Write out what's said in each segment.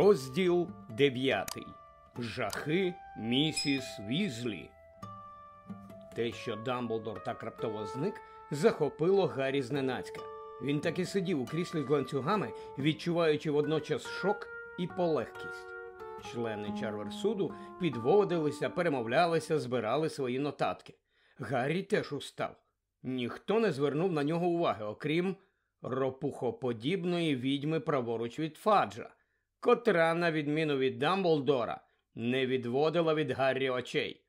Розділ 9. Жахи місіс Візлі. Те, що Дамблдор так раптово зник, захопило Гаррі зненацька. Він так і сидів у кріслі з ланцюгами, відчуваючи водночас шок і полегкість. Члени Чарверсуду підводилися, перемовлялися, збирали свої нотатки. Гаррі теж устав. Ніхто не звернув на нього уваги, окрім ропухоподібної відьми праворуч від Фаджа, котра, на відміну від Дамблдора, не відводила від Гаррі очей.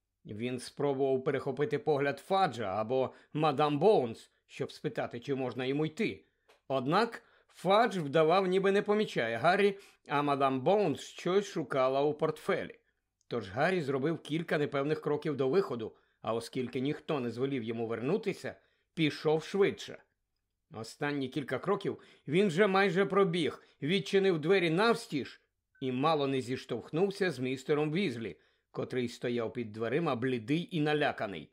Він спробував перехопити погляд Фаджа або мадам Боунс, щоб спитати, чи можна йому йти. Однак Фадж вдавав, ніби не помічає Гаррі, а мадам Боунс щось шукала у портфелі. Тож Гаррі зробив кілька непевних кроків до виходу, а оскільки ніхто не звелів йому вернутися, пішов швидше. Останні кілька кроків він вже майже пробіг, відчинив двері навстіж і мало не зіштовхнувся з містером Візлі, котрий стояв під дверима блідий і наляканий.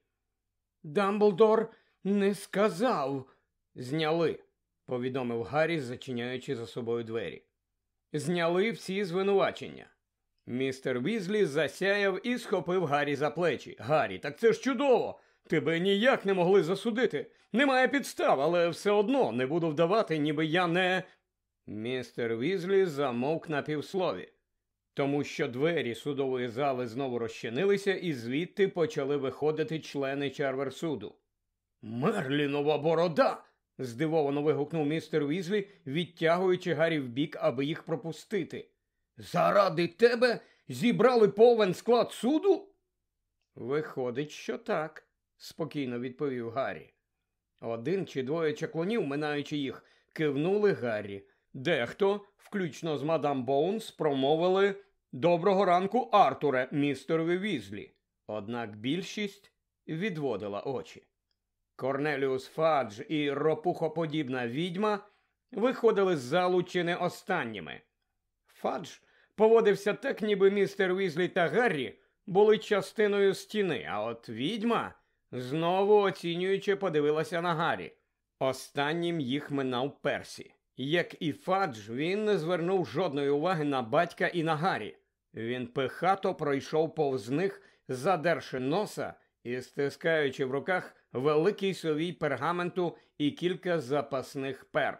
«Дамблдор не сказав!» «Зняли», – повідомив Гаррі, зачиняючи за собою двері. «Зняли всі звинувачення». Містер Візлі засяяв і схопив Гаррі за плечі. «Гаррі, так це ж чудово! Тебе ніяк не могли засудити. Немає підстав, але все одно не буду вдавати, ніби я не...» Містер Візлі замовк на півслові, тому що двері судової зали знову розчинилися і звідти почали виходити члени Чарверсуду. «Мерлінова борода!» – здивовано вигукнув містер Візлі, відтягуючи Гаррі вбік, аби їх пропустити. «Заради тебе зібрали повен склад суду?» «Виходить, що так», – спокійно відповів Гаррі. Один чи двоє чаклунів, минаючи їх, кивнули Гаррі. Дехто, включно з мадам Боунс, промовили «Доброго ранку, Артуре, містерові Візлі». Однак більшість відводила очі. Корнеліус Фадж і ропухоподібна відьма виходили з залу чи не останніми. Фадж поводився так, ніби містер Візлі та Гаррі були частиною стіни, а от відьма знову оцінюючи подивилася на Гаррі. Останнім їх минав Персі. Як і Фадж, він не звернув жодної уваги на батька і на Гаррі. Він пихато пройшов повз них, задерши носа і стискаючи в руках великий совій пергаменту і кілька запасних пер.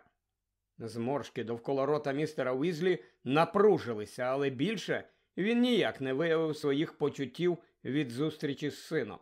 Зморшки довкола рота містера Візлі напружилися, але більше він ніяк не виявив своїх почуттів від зустрічі з сином.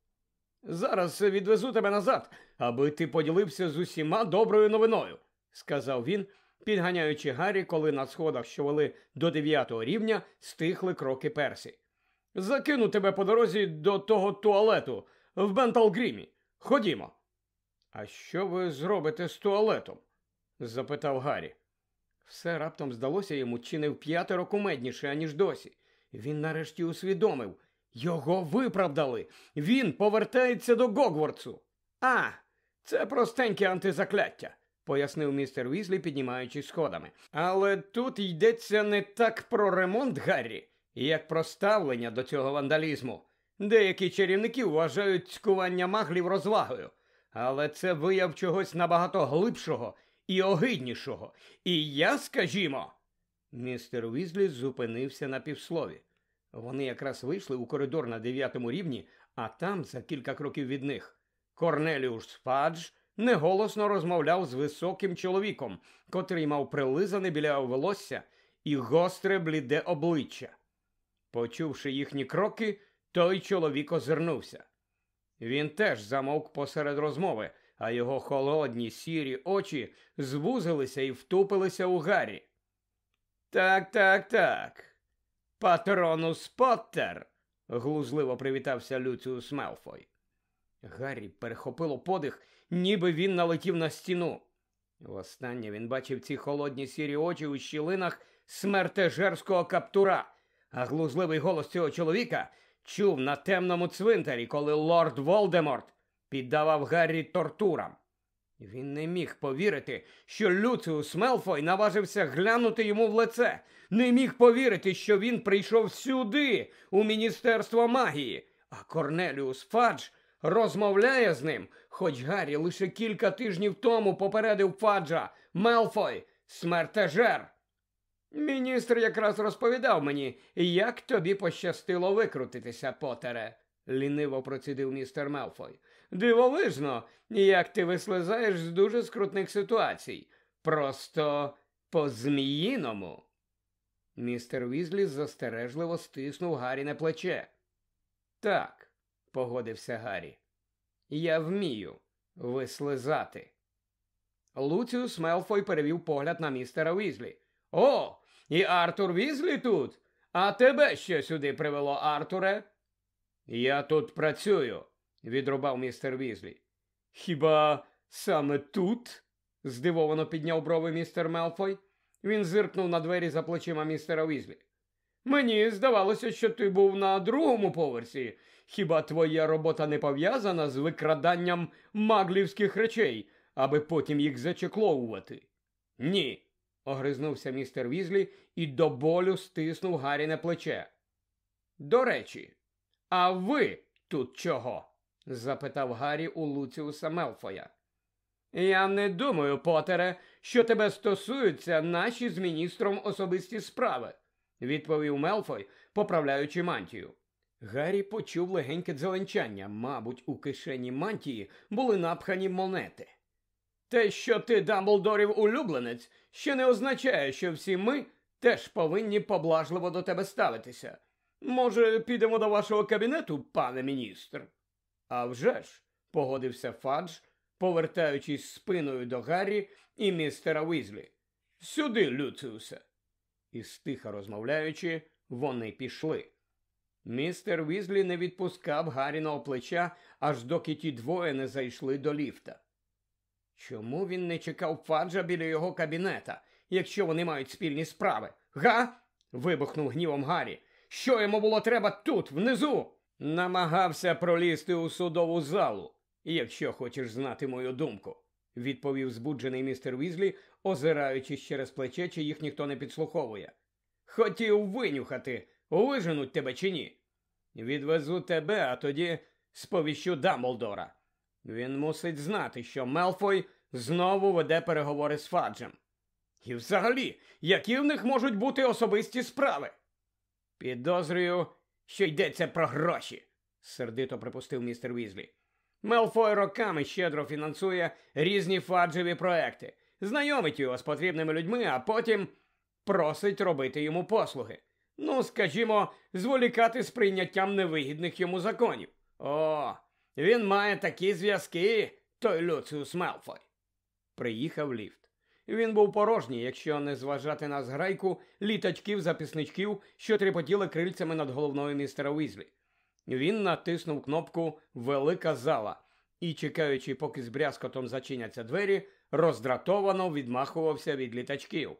«Зараз відвезу тебе назад, аби ти поділився з усіма доброю новиною», – сказав він, підганяючи Гаррі, коли на сходах, що вели до 9-го рівня, стихли кроки Персі. «Закину тебе по дорозі до того туалету в Бенталгрімі. Ходімо». «А що ви зробите з туалетом?» – запитав Гаррі. Все раптом здалося йому чи не в5 кумедніше, аніж досі. Він нарешті усвідомив. Його виправдали. Він повертається до Гогвартсу. «А, це простеньке антизакляття», – пояснив містер Візлі, піднімаючись сходами. «Але тут йдеться не так про ремонт, Гаррі, як про ставлення до цього вандалізму. Деякі чарівники вважають цькування маглів розвагою, але це вияв чогось набагато глибшого і огиднішого. І я, скажімо...» Містер Візлі зупинився на півслові. Вони якраз вийшли у коридор на 9-му рівні, а там, за кілька кроків від них, Корнеліус Фадж неголосно розмовляв з високим чоловіком, котрий мав прилизане біляве волосся і гостре бліде обличчя. Почувши їхні кроки, той чоловік озирнувся. Він теж замовк посеред розмови, а його холодні сірі очі звузилися і втупилися у Гаррі. «Так. Патронус Поттер!» – глузливо привітався Люціус Мелфой. Гаррі перехопило подих, ніби він налетів на стіну. Востаннє він бачив ці холодні сірі очі у щілинах смертежерського каптура, а глузливий голос цього чоловіка чув на темному цвинтарі, коли лорд Волдеморт піддавав Гаррі тортурам. Він не міг повірити, що Люціус Мелфой наважився глянути йому в лице. Не міг повірити, що він прийшов сюди, у Міністерство магії. А Корнеліус Фадж розмовляє з ним, хоч Гаррі лише кілька тижнів тому попередив Фаджа: «Мелфой – смертежер!» Міністр якраз розповідав мені, як тобі пощастило викрутитися, Потере, ліниво процідив містер Мелфой. Дивовижно, як ти вислизаєш з дуже скрутних ситуацій. Просто по-зміїному. Містер Візлі застережливо стиснув Гаррі на плече. Так, погодився Гаррі. Я вмію вислизати. Луціус Мелфой перевів погляд на містера Візлі. О, і Артур Візлі тут? А тебе що сюди привело, Артуре? Я тут працюю, відрубав містер Візлі. Хіба саме тут? Здивовано підняв брови містер Мелфой. Він зиркнув на двері за плечима містера Візлі. Мені здавалося, що ти був на другому поверсі. Хіба твоя робота не пов'язана з викраданням маглівських речей, аби потім їх зачекловувати? Ні, огризнувся містер Візлі і до болю стиснув Гаррі на плече. До речі, а ви тут чого? Запитав Гаррі у Луціуса Мелфоя. Я не думаю, Потере, що тебе стосуються наші з міністром особисті справи, відповів Мелфой, поправляючи мантію. Гаррі почув легеньке дзеленчання. Мабуть, у кишені мантії були напхані монети. Те, що ти Дамблдорів улюбленець, ще не означає, що всі ми теж повинні поблажливо до тебе ставитися. Може, підемо до вашого кабінету, пане міністр? А вже ж, погодився Фадж, повертаючись спиною до Гаррі і містера Візлі. Сюди, Люциусе. І стиха розмовляючи, вони пішли. Містер Візлі не відпускав Гарріного плеча, аж доки ті двоє не зайшли до ліфта. Чому він не чекав Фаджа біля його кабінета, якщо вони мають спільні справи? Га? Вибухнув гнівом Гаррі. Що йому було треба тут, внизу? Намагався пролізти у судову залу, якщо хочеш знати мою думку, відповів збуджений містер Візлі, озираючись через плече, чи їх ніхто не підслуховує. Хотів винюхати, виженуть тебе чи ні? Відвезу тебе, а тоді сповіщу Дамблдора. Він мусить знати, що Мелфой знову веде переговори з Фаджем. І взагалі, які в них можуть бути особисті справи? Підозрюю, що йдеться про гроші, сердито припустив містер Візлі. Мелфой роками щедро фінансує різні Фаджеві проекти, знайомить його з потрібними людьми, а потім просить робити йому послуги. Ну, скажімо, зволікати з прийняттям невигідних йому законів. О, він має такі зв'язки, той Люциус Мелфой. Приїхав ліфт. Він був порожній, якщо не зважати на зграйку літачків-записничків, що трепотіли крильцями над головною містера Візлі. Він натиснув кнопку «Велика зала» і, чекаючи, поки з брязкотом зачиняться двері, роздратовано відмахувався від літачків.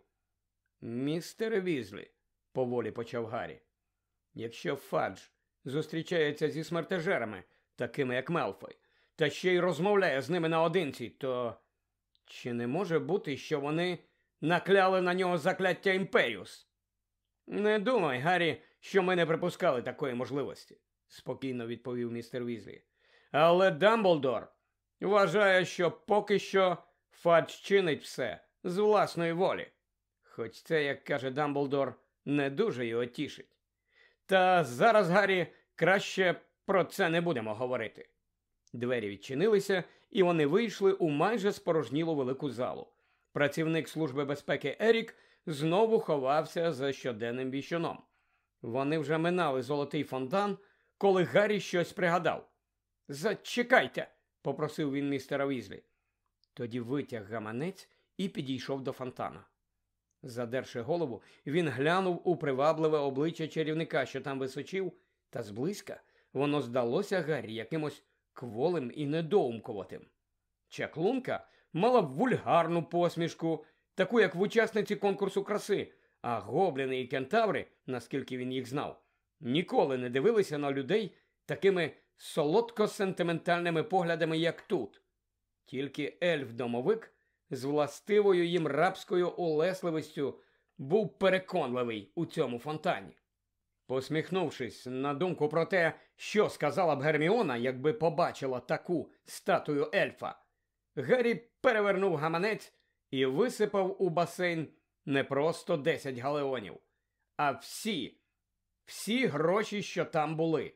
«Містер Візлі», – поволі почав Гаррі, – «якщо Фадж зустрічається зі смертежерами, такими як Мелфой, та ще й розмовляє з ними наодинці, то чи не може бути, що вони накляли на нього закляття Імперіус?» «Не думай, Гаррі, що ми не припускали такої можливості», – спокійно відповів містер Візлі. «Але Дамблдор вважає, що поки що Фадж чинить все з власної волі. Хоч це, як каже Дамблдор, не дуже його тішить. Та зараз, Гаррі, краще про це не будемо говорити». Двері відчинилися, і вони вийшли у майже спорожнілу велику залу. Працівник Служби безпеки Ерік знову ховався за щоденним віщуном. Вони вже минали золотий фонтан, коли Гаррі щось пригадав. «Зачекайте», – попросив він містера Візлі. Тоді витяг гаманець і підійшов до фонтана. Задерши голову, він глянув у привабливе обличчя чарівника, що там височив, та зблизька воно здалося Гаррі якимось кволим і недоумкуватим. Чаклунка мала вульгарну посмішку, таку, як в учасниці конкурсу краси, а гобліни і кентаври, наскільки він їх знав, ніколи не дивилися на людей такими солодко-сентиментальними поглядами, як тут. Тільки ельф-домовик з властивою їм рабською улесливістю був переконливий у цьому фонтані. Посміхнувшись на думку про те, що сказала б Герміона, якби побачила таку статую ельфа, Гаррі перевернув гаманець і висипав у басейн Не просто 10 галеонів, а всі гроші, що там були.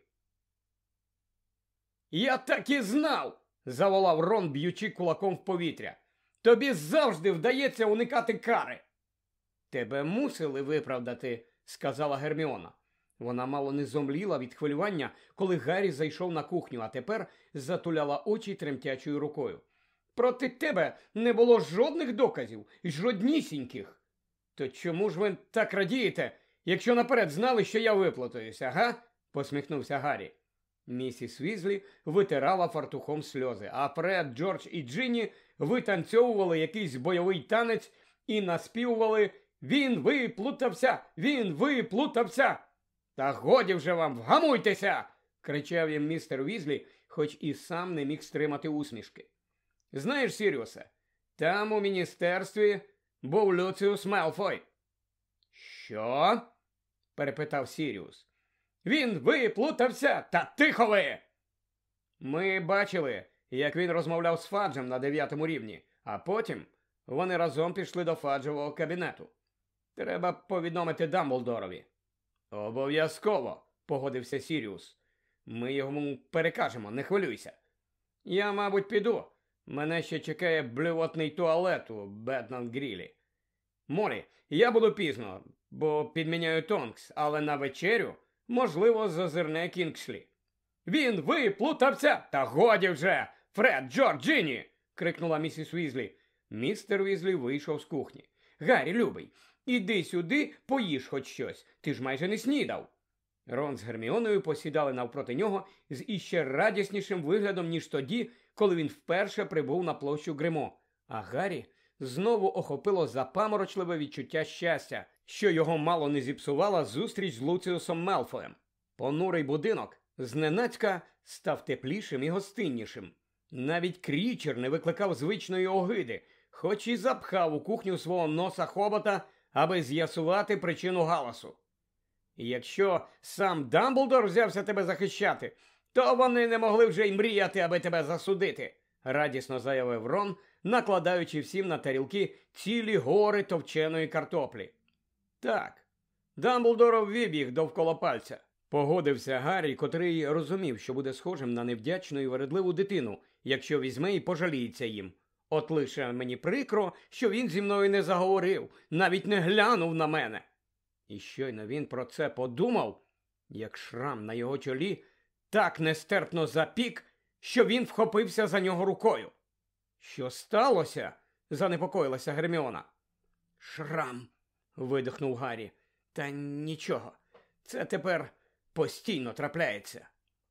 «Я так і знав!» – заволав Рон, б'ючи кулаком в повітря. «Тобі завжди вдається уникати кари!» «Тебе мусили виправдати», – сказала Герміона. Вона мало не зомліла від хвилювання, коли Гаррі зайшов на кухню, а тепер затуляла очі тремтячою рукою. «Проти тебе не було жодних доказів, жоднісіньких!» «То чому ж ви так радієте, якщо наперед знали, що я виплутаюся, га?» – посміхнувся Гаррі. Місіс Візлі витирала фартухом сльози, а Фред, Джордж і Джинні витанцьовували якийсь бойовий танець і наспівували «Він виплутався! Він виплутався!» «Та годі вже вам, вгамуйтеся!» – кричав їм містер Візлі, хоч і сам не міг стримати усмішки. «Знаєш, Сіріусе, там у міністерстві був Люціус Мелфой». «Що?» – перепитав Сіріус. «Він виплутався! Та тихо ви!» «Ми бачили, як він розмовляв з Фаджем на 9-му рівні, а потім вони разом пішли до Фаджевого кабінету. Треба повідомити Дамблдорові». «Обов'язково», – погодився Сіріус. «Ми йому перекажемо, не хвилюйся». «Я, мабуть, піду. Мене ще чекає блювотний туалет у Бетнан-Грілі. Молі, я буду пізно, бо підміняю Тонкс, але на вечерю, можливо, зазирне Кінгслі». «Він виплутався! Та годі вже! Фред, Джордж, Джинні!» – крикнула місіс Візлі. Містер Візлі вийшов з кухні. «Гаррі, любий, іди сюди, поїж хоч щось. Ти ж майже не снідав». Рон з Герміоною посідали навпроти нього з іще радіснішим виглядом, ніж тоді, коли він вперше прибув на площу Гримо. А Гаррі знову охопило запаморочливе відчуття щастя, що його мало не зіпсувала зустріч з Луціусом Мелфоєм. Понурий будинок зненацька став теплішим і гостиннішим. Навіть Крічер не викликав звичної огиди, хоч і запхав у кухню свого носа хобота, аби з'ясувати причину галасу. «Якщо сам Дамблдор взявся тебе захищати, то вони не могли вже й мріяти, аби тебе засудити», – радісно заявив Рон, накладаючи всім на тарілки цілі гори товченої картоплі. «Так, Дамблдор ввів їх довкола пальця», – погодився Гаррі, котрий розумів, що буде схожим на невдячну і вередливу дитину, якщо візьме і пожаліється їм. «От лише мені прикро, що він зі мною не заговорив, навіть не глянув на мене». І щойно він про це подумав, як шрам на його чолі так нестерпно запік, що він вхопився за нього рукою. «Що сталося?» – занепокоїлася Герміона. «Шрам», – видихнув Гаррі. «Та нічого, це тепер постійно трапляється».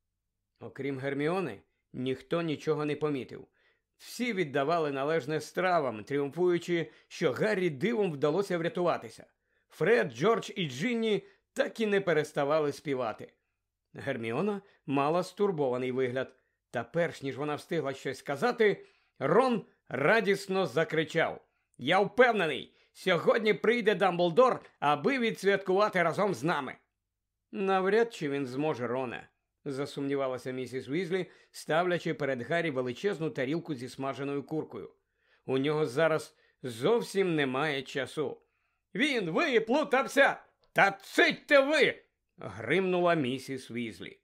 Окрім Герміони, ніхто нічого не помітив. Всі віддавали належне стравам, тріумфуючи, що Гаррі дивом вдалося врятуватися. Фред, Джордж і Джинні так і не переставали співати. Герміона мала стурбований вигляд, та перш ніж вона встигла щось сказати, Рон радісно закричав: «Я впевнений, сьогодні прийде Дамблдор, аби відсвяткувати разом з нами». «Навряд чи він зможе, Роне», – засумнівалася місіс Візлі, ставлячи перед Гаррі величезну тарілку зі смаженою куркою. «У нього зараз зовсім немає часу». «Він виплутався! Та цитьте ви!» – гримнула місіс Візлі.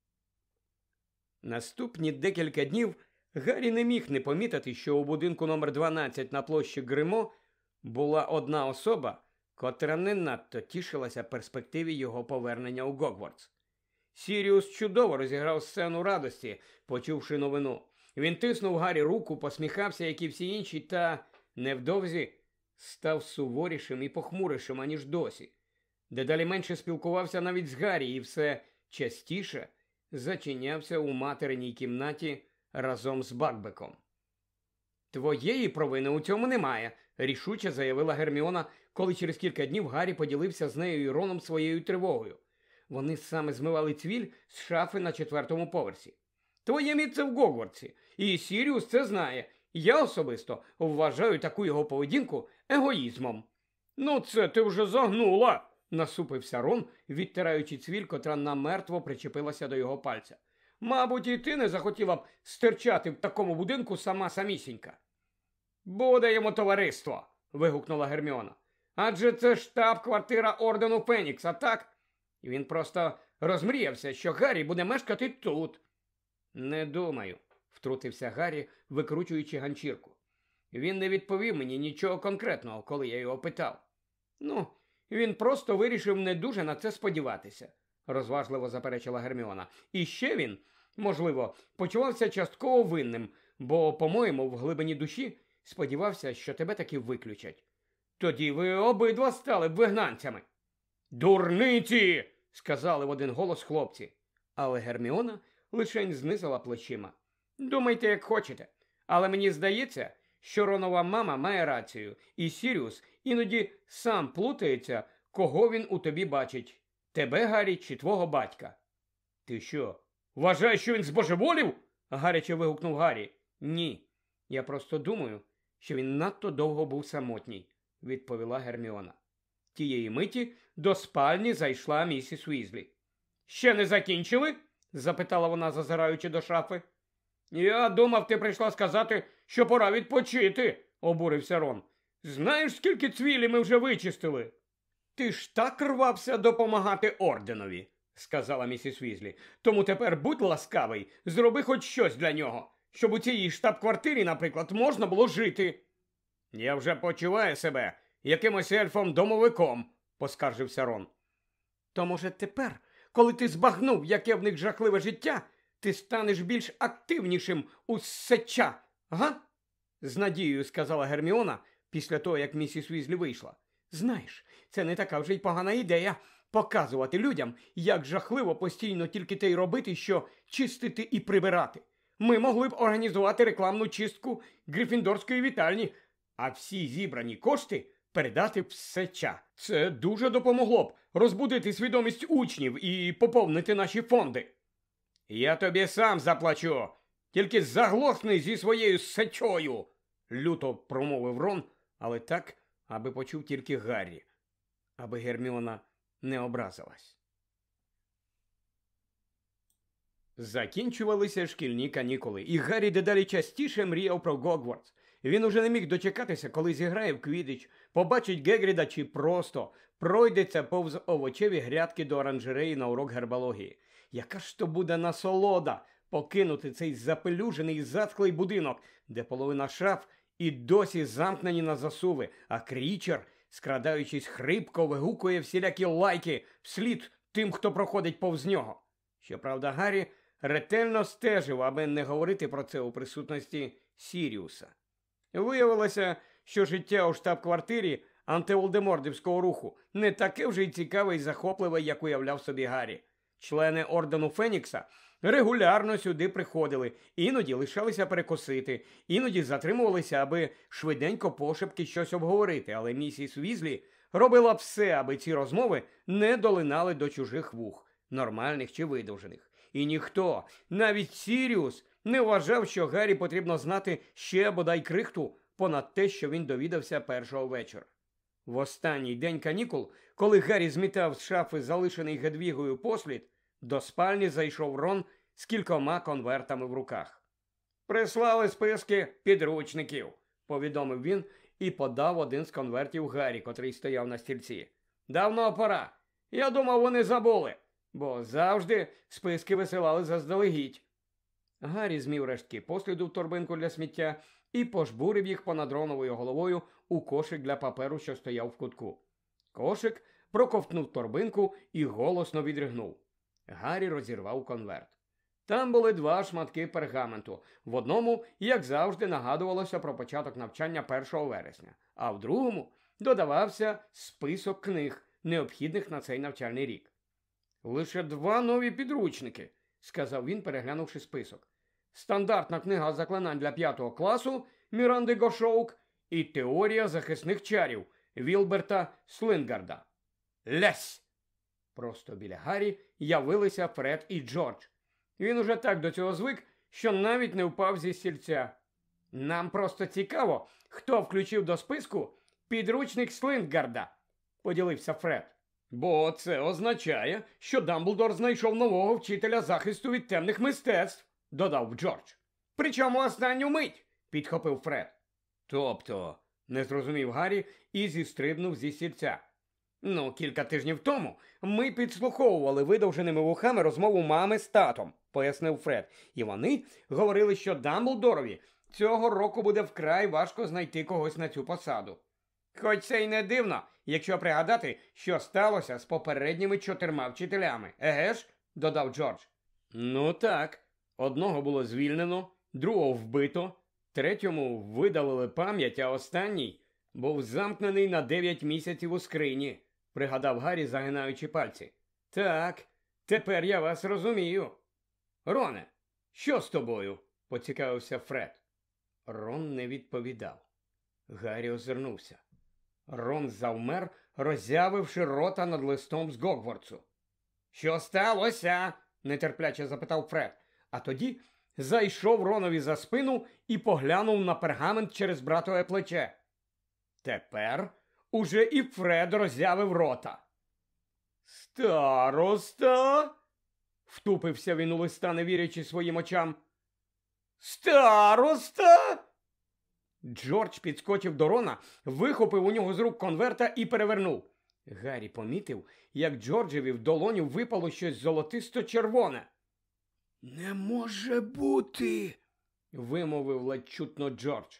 Наступні декілька днів Гаррі не міг не помітити, що у будинку номер 12 на площі Гримо була одна особа, котра не надто тішилася перспективі його повернення у Гогвартс. Сіріус чудово розіграв сцену радості, почувши новину. Він тиснув Гаррі руку, посміхався, як і всі інші, та невдовзі став суворішим і похмурішим, аніж досі. Дедалі менше спілкувався навіть з Гаррі і все частіше зачинявся у материній кімнаті разом з Бакбеком. «Твоєї провини у цьому немає», – рішуче заявила Герміона, коли через кілька днів Гаррі поділився з нею і Роном своєю тривогою. Вони саме змивали цвіль з шафи на 4-му поверсі. «Твоє місце в Гогвартсі, і Сіріус це знає. Я особисто вважаю таку його поведінку егоїзмом». «Ну це ти вже загнула», – насупився Рон, відтираючи цвіль, котра намертво причепилася до його пальця. «Мабуть, і ти не захотіла б стирчати в такому будинку сама самісінька». «Буде йому товариство», – вигукнула Герміона. Адже це штаб-квартира Ордену Фенікса, так? І він просто розмріявся, що Гаррі буде мешкати тут. Не думаю, втрутився Гаррі, викручуючи ганчірку. Він не відповів мені нічого конкретного, коли я його питав. Ну, він просто вирішив не дуже на це сподіватися, розважливо заперечила Герміона. І ще він, можливо, почувався частково винним, бо, по-моєму, в глибині душі сподівався, що тебе таки виключать. Тоді ви обидва стали б вигнанцями. Дурниці! Сказали в один голос хлопці. Але Герміона лишень знизила плечима. Думайте, як хочете. Але мені здається, що Ронова мама має рацію, і Сіріус іноді сам плутається, кого він у тобі бачить. Тебе, Гаррі, чи твого батька. Ти що, вважаєш, що він збожеволів? Гаряче вигукнув Гаррі. Ні, я просто думаю, що він надто довго був самотній, відповіла Герміона. Тієї миті до спальні зайшла місіс Уізлі. Ще не закінчили? Запитала вона, зазираючи до шафи. Я думав, ти прийшла сказати, що пора відпочити, обурився Рон. Знаєш, скільки цвілі ми вже вичистили? Ти ж так рвався допомагати орденові, сказала місіс Уізлі. Тому тепер будь ласкавий, зроби хоч щось для нього, щоб у цій штаб-квартирі, наприклад, можна було жити. Я вже почуваю себе якимось ельфом-домовиком, поскаржився Рон. То, може, тепер, коли ти збагнув, яке в них жахливе життя, ти станеш більш активнішим у сеча, га? З надією сказала Герміона після того, як місіс Уізлі вийшла. Знаєш, це не така вже й погана ідея показувати людям, як жахливо постійно тільки те й робити, що чистити і прибирати. Ми могли б організувати рекламну чистку Грифіндорської вітальні, а всі зібрані кошти передати в сеча. Це дуже допомогло б розбудити свідомість учнів і поповнити наші фонди. Я тобі сам заплачу, тільки заглохни зі своєю сечою, люто промовив Рон, але так, аби почув тільки Гаррі, аби Герміона не образилась. Закінчувалися шкільні канікули, і Гаррі дедалі частіше мріяв про Гогвартс. Він уже не міг дочекатися, коли зіграє в квіддіч, побачить Гегріда чи просто пройдеться повз овочеві грядки до оранжереї на урок гербології. Яка ж то буде насолода покинути цей запелюжений затхлий будинок, де половина шаф і досі замкнені на засуви, а Крічер, скрадаючись хрипко, вигукує всілякі лайки вслід тим, хто проходить повз нього. Щоправда, Гаррі ретельно стежив, аби не говорити про це у присутності Сіріуса. Виявилося, що життя у штаб-квартирі антиволдемортівського руху не таке вже й цікаве і захопливе, як уявляв собі Гаррі. Члени Ордену Фенікса регулярно сюди приходили, іноді лишалися перекусити, іноді затримувалися, аби швиденько пошепки щось обговорити, але місіс Уізлі робила все, аби ці розмови не долинали до чужих вух, нормальних чи видовжених. І ніхто, навіть Сіріус, не вважав, що Гаррі потрібно знати ще бодай крихту понад те, що він довідався першого вечора. В останній день канікул, коли Гаррі змітав з шафи залишений Гедвігою послід, до спальні зайшов Рон з кількома конвертами в руках. «Прислали списки підручників», – повідомив він і подав один з конвертів Гаррі, котрий стояв на стільці. «Давно пора. Я думав, вони забули, бо завжди списки висилали заздалегідь». Гаррі змів рештки посліду в торбинку для сміття і пожбурив їх понад Роновою головою у кошик для паперу, що стояв в кутку. Кошик проковтнув торбинку і голосно відригнув. Гаррі розірвав конверт. Там були 2 шматки пергаменту. В одному, як завжди, нагадувалося про початок навчання 1 вересня, а в другому додавався список книг, необхідних на цей навчальний рік. «Лише 2 нові підручники», – сказав він, переглянувши список. «Стандартна книга заклинань для 5 класу Міранди Гошоук і теорія захисних чарів Вілберта Слингарда. Лесь!» Просто біля Гаррі явилися Фред і Джордж. Він уже так до цього звик, що навіть не впав зі стільця. «Нам просто цікаво, хто включив до списку підручник Слингарда», – поділився Фред. «Бо це означає, що Дамблдор знайшов нового вчителя захисту від темних мистецтв», – додав Джордж. «Причому останню мить», – підхопив Фред. «Тобто Не зрозумів Гаррі і зістрибнув зі стільця. Ну, кілька тижнів тому ми підслуховували видовженими вухами розмову мами з татом, пояснив Фред. І вони говорили, що Дамблдорові цього року буде вкрай важко знайти когось на цю посаду. Хоч це й не дивно, якщо пригадати, що сталося з попередніми 4 вчителями. Еге ж? Додав Джордж. Ну так. Одного було звільнено, другого вбито, третьому видалили пам'ять, а останній був замкнений на 9 місяців у скрині, пригадав Гаррі, загинаючи пальці. Так, тепер я вас розумію. Роне, що з тобою? Поцікавився Фред. Рон не відповідав. Гаррі озирнувся. Рон завмер, роззявивши рота над листом з Гогвартсу. Що сталося? Нетерпляче запитав Фред. А тоді зайшов Ронові за спину і поглянув на пергамент через братове плече. Тепер уже і Фред роззявив рота. «Староста?» – втупився він у листа, не вірячи своїм очам. «Староста?» Джордж підскочив до Рона, вихопив у нього з рук конверта і перевернув. Гаррі помітив, як Джорджеві в долоню випало щось золотисто-червоне. «Не може бути!» – вимовив ледь чутно Джордж.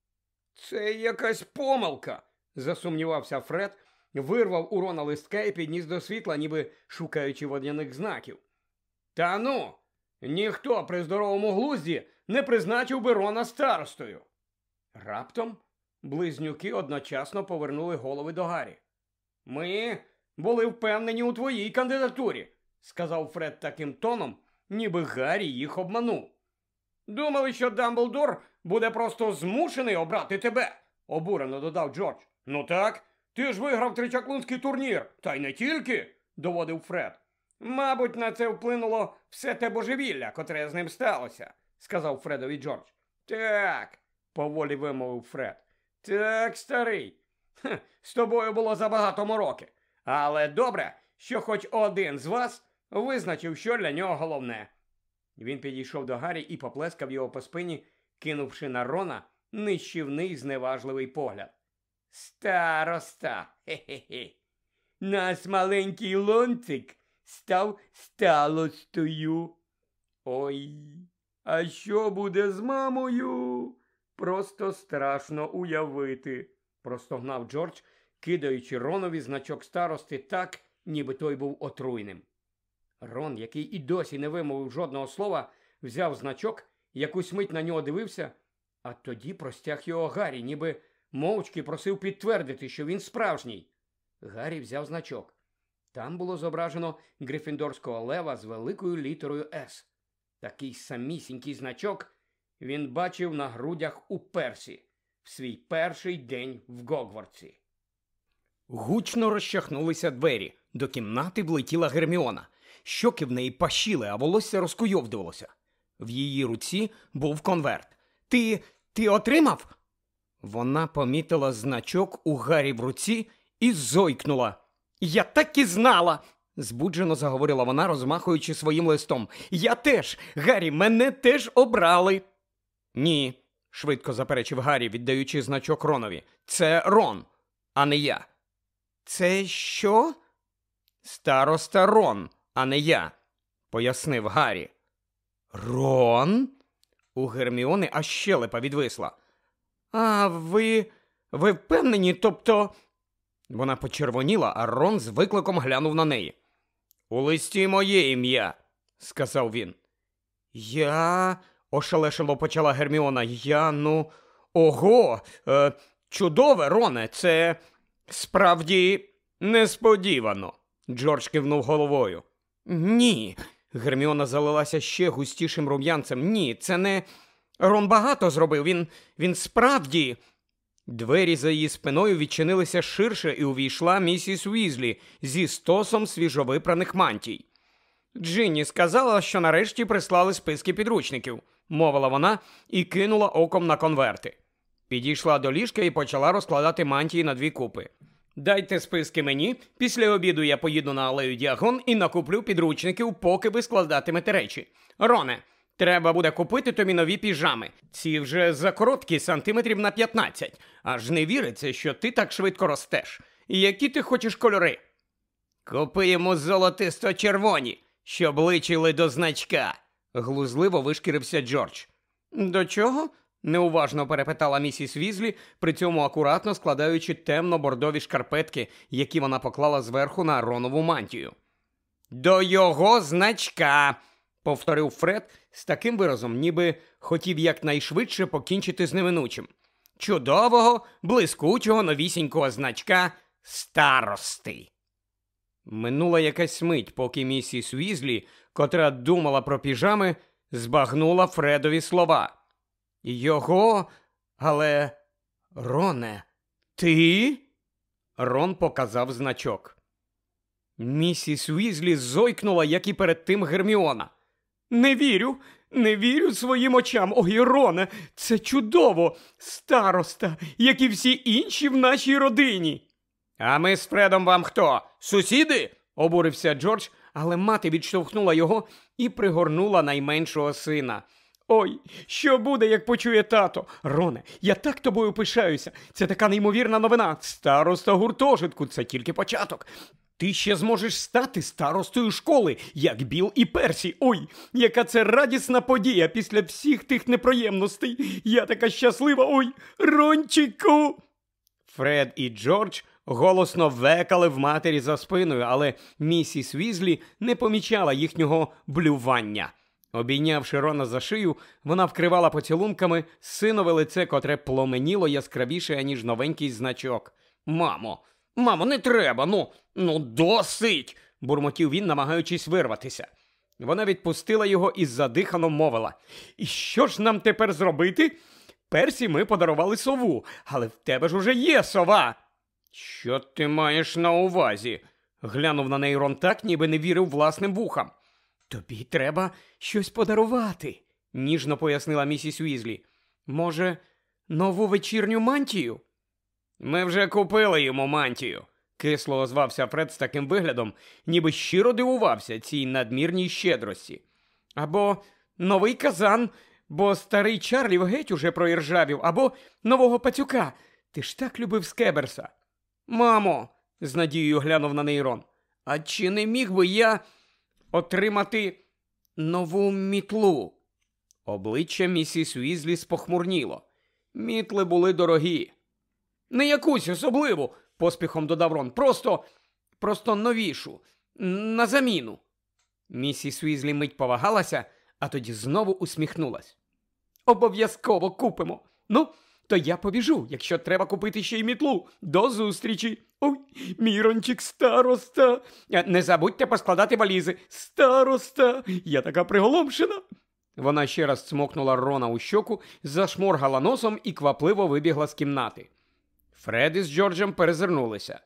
«Це якась помилка!» – засумнівався Фред, вирвав у Рона листка і підніс до світла, ніби шукаючи водяних знаків. «Та ну! Ніхто при здоровому глузді не призначив би Рона старостою!» Раптом близнюки одночасно повернули голови до Гаррі. «Ми були впевнені у твоїй кандидатурі», – сказав Фред таким тоном, ніби Гаррі їх обманув. «Думали, що Дамблдор буде просто змушений обрати тебе», – обурено додав Джордж. «Ну так, ти ж виграв тричаклунський турнір, та й не тільки», – доводив Фред. «Мабуть, на це вплинуло все те божевілля, котре з ним сталося», – сказав Фредові Джордж. «Так», – поволі вимовив Фред. «Так, старий, з тобою було забагато мороки. Але добре, що хоч один з вас визначив, що для нього головне». Він підійшов до Гаррі і поплескав його по спині, кинувши на Рона нищівний зневажливий погляд. «Староста, хе-хе-хе. Наш маленький лонцик став старостою. Ой, а що буде з мамою? Просто страшно уявити», – простогнав Джордж, кидаючи Ронові значок старости так, ніби той був отруйним. Рон, який і досі не вимовив жодного слова, взяв значок, якусь мить на нього дивився, а тоді простяг його Гаррі, ніби мовчки просив підтвердити, що він справжній. Гаррі взяв значок. Там було зображено грифіндорського лева з великою літерою «С». Такий самісінький значок він бачив на грудях у Персі в свій перший день в Гогвартсі. Гучно розчахнулися двері. До кімнати влетіла Герміона. Щоки в неї пашіли, а волосся розкуйовдувалося. В її руці був конверт. Ти отримав?» Вона помітила значок у Гаррі в руці і зойкнула. «Я так і знала!» – збуджено заговорила вона, розмахуючи своїм листом. «Я теж! Гаррі, мене теж обрали!» «Ні», – швидко заперечив Гаррі, віддаючи значок Ронові. «Це Рон, а не я». «Це що?» «Староста Рон, а не я», – пояснив Гаррі. «Рон?» У Герміони аж щелепа відвисла. «А ви впевнені, тобто...» Вона почервоніла, а Рон з викликом глянув на неї. «У листі моє ім'я», – сказав він. «Я...» – ошелешило почала Герміона. Ого! Чудове, Роне, це справді несподівано», – Джордж кивнув головою. «Ні», – Герміона залилася ще густішим рум'янцем. «Ні, це не... Рон багато зробив, він справді...» Двері за її спиною відчинилися ширше, і увійшла місіс Уізлі зі стосом свіжовипраних мантій. «Джинні сказала, що нарешті прислали списки підручників», – мовила вона і кинула оком на конверти. Підійшла до ліжка і почала розкладати мантії на 2 купи. «Дайте списки мені, після обіду я поїду на алею Діагон і накуплю підручників, поки ви складатимете речі. Роне, Треба буде купити тобі нові піжами. Ці вже закороткі сантиметрів на 15. Аж не віриться, що ти так швидко ростеш. І які ти хочеш кольори? Купи йому золотисто-червоні, щоб личили до значка. Глузливо вишкірився Джордж. До чого? Неуважно перепитала місіс Візлі, при цьому акуратно складаючи темно-бордові шкарпетки, які вона поклала зверху на Ронову мантію. До його значка, повторив Фред з таким виразом, ніби хотів якнайшвидше покінчити з неминучим. Чудового, блискучого новісінького значка старости. Минула якась мить, поки місіс Візлі, котра думала про піжами, збагнула Фредові слова. Його? Але... Роне, ти? Рон показав значок. Місіс Візлі зойкнула, як і перед тим Герміона. Не вірю своїм очам. Ой, Роне, це чудово. Староста, як і всі інші в нашій родині. А ми з Фредом вам хто? Сусіди? Обурився Джордж, але мати відштовхнула його і пригорнула найменшого сина. Ой, що буде, як почує тато? Роне, я так тобою пишаюся. Це така неймовірна новина. Староста гуртожитку – це тільки початок. Ти ще зможеш стати старостою школи, як Біл і Персі. Ой, яка це радісна подія після всіх тих неприємностей. Я така щаслива. Ой, Рончику! Фред і Джордж голосно векали в матері за спиною, але місіс Візлі не помічала їхнього блювання. Обійнявши Рона за шию, вона вкривала поцілунками синове лице, котре пломеніло яскравіше, аніж новенький значок. Мамо, не треба, ну досить, бурмотів він, намагаючись вирватися. Вона відпустила його і задихано мовила. І що ж нам тепер зробити? Персі ми подарували сову, але в тебе ж уже є сова. Що ти маєш на увазі? Глянув на неї Рон так, ніби не вірив власним вухам. Тобі треба щось подарувати, ніжно пояснила місіс Візлі. Може, нову вечірню мантію? Ми вже купили йому мантію, кисло озвався Фред з таким виглядом, ніби щиро дивувався цій надмірній щедрості. Або новий казан, бо старий Чарлів геть уже проіржавів, або нового пацюка. Ти ж так любив Скеберса. Мамо, з надією глянув на неї Рон, а чи не міг би я отримати нову мітлу? Обличчя місіс Візлі спохмурніло. Мітли були дорогі. Не якусь особливу, поспіхом додав Рон, просто новішу, на заміну. Місіс Візлі мить повагалася, а тоді знову усміхнулась. Обов'язково купимо. Ну, то я побіжу, якщо треба купити ще й мітлу. До зустрічі. Ой, мій Рончик, староста. Не забудьте поскладати валізи. Староста, я така приголомшена. Вона ще раз цмокнула Рона у щоку, зашморгала носом і квапливо вибігла з кімнати. Фред із Джорджем перезирнулися.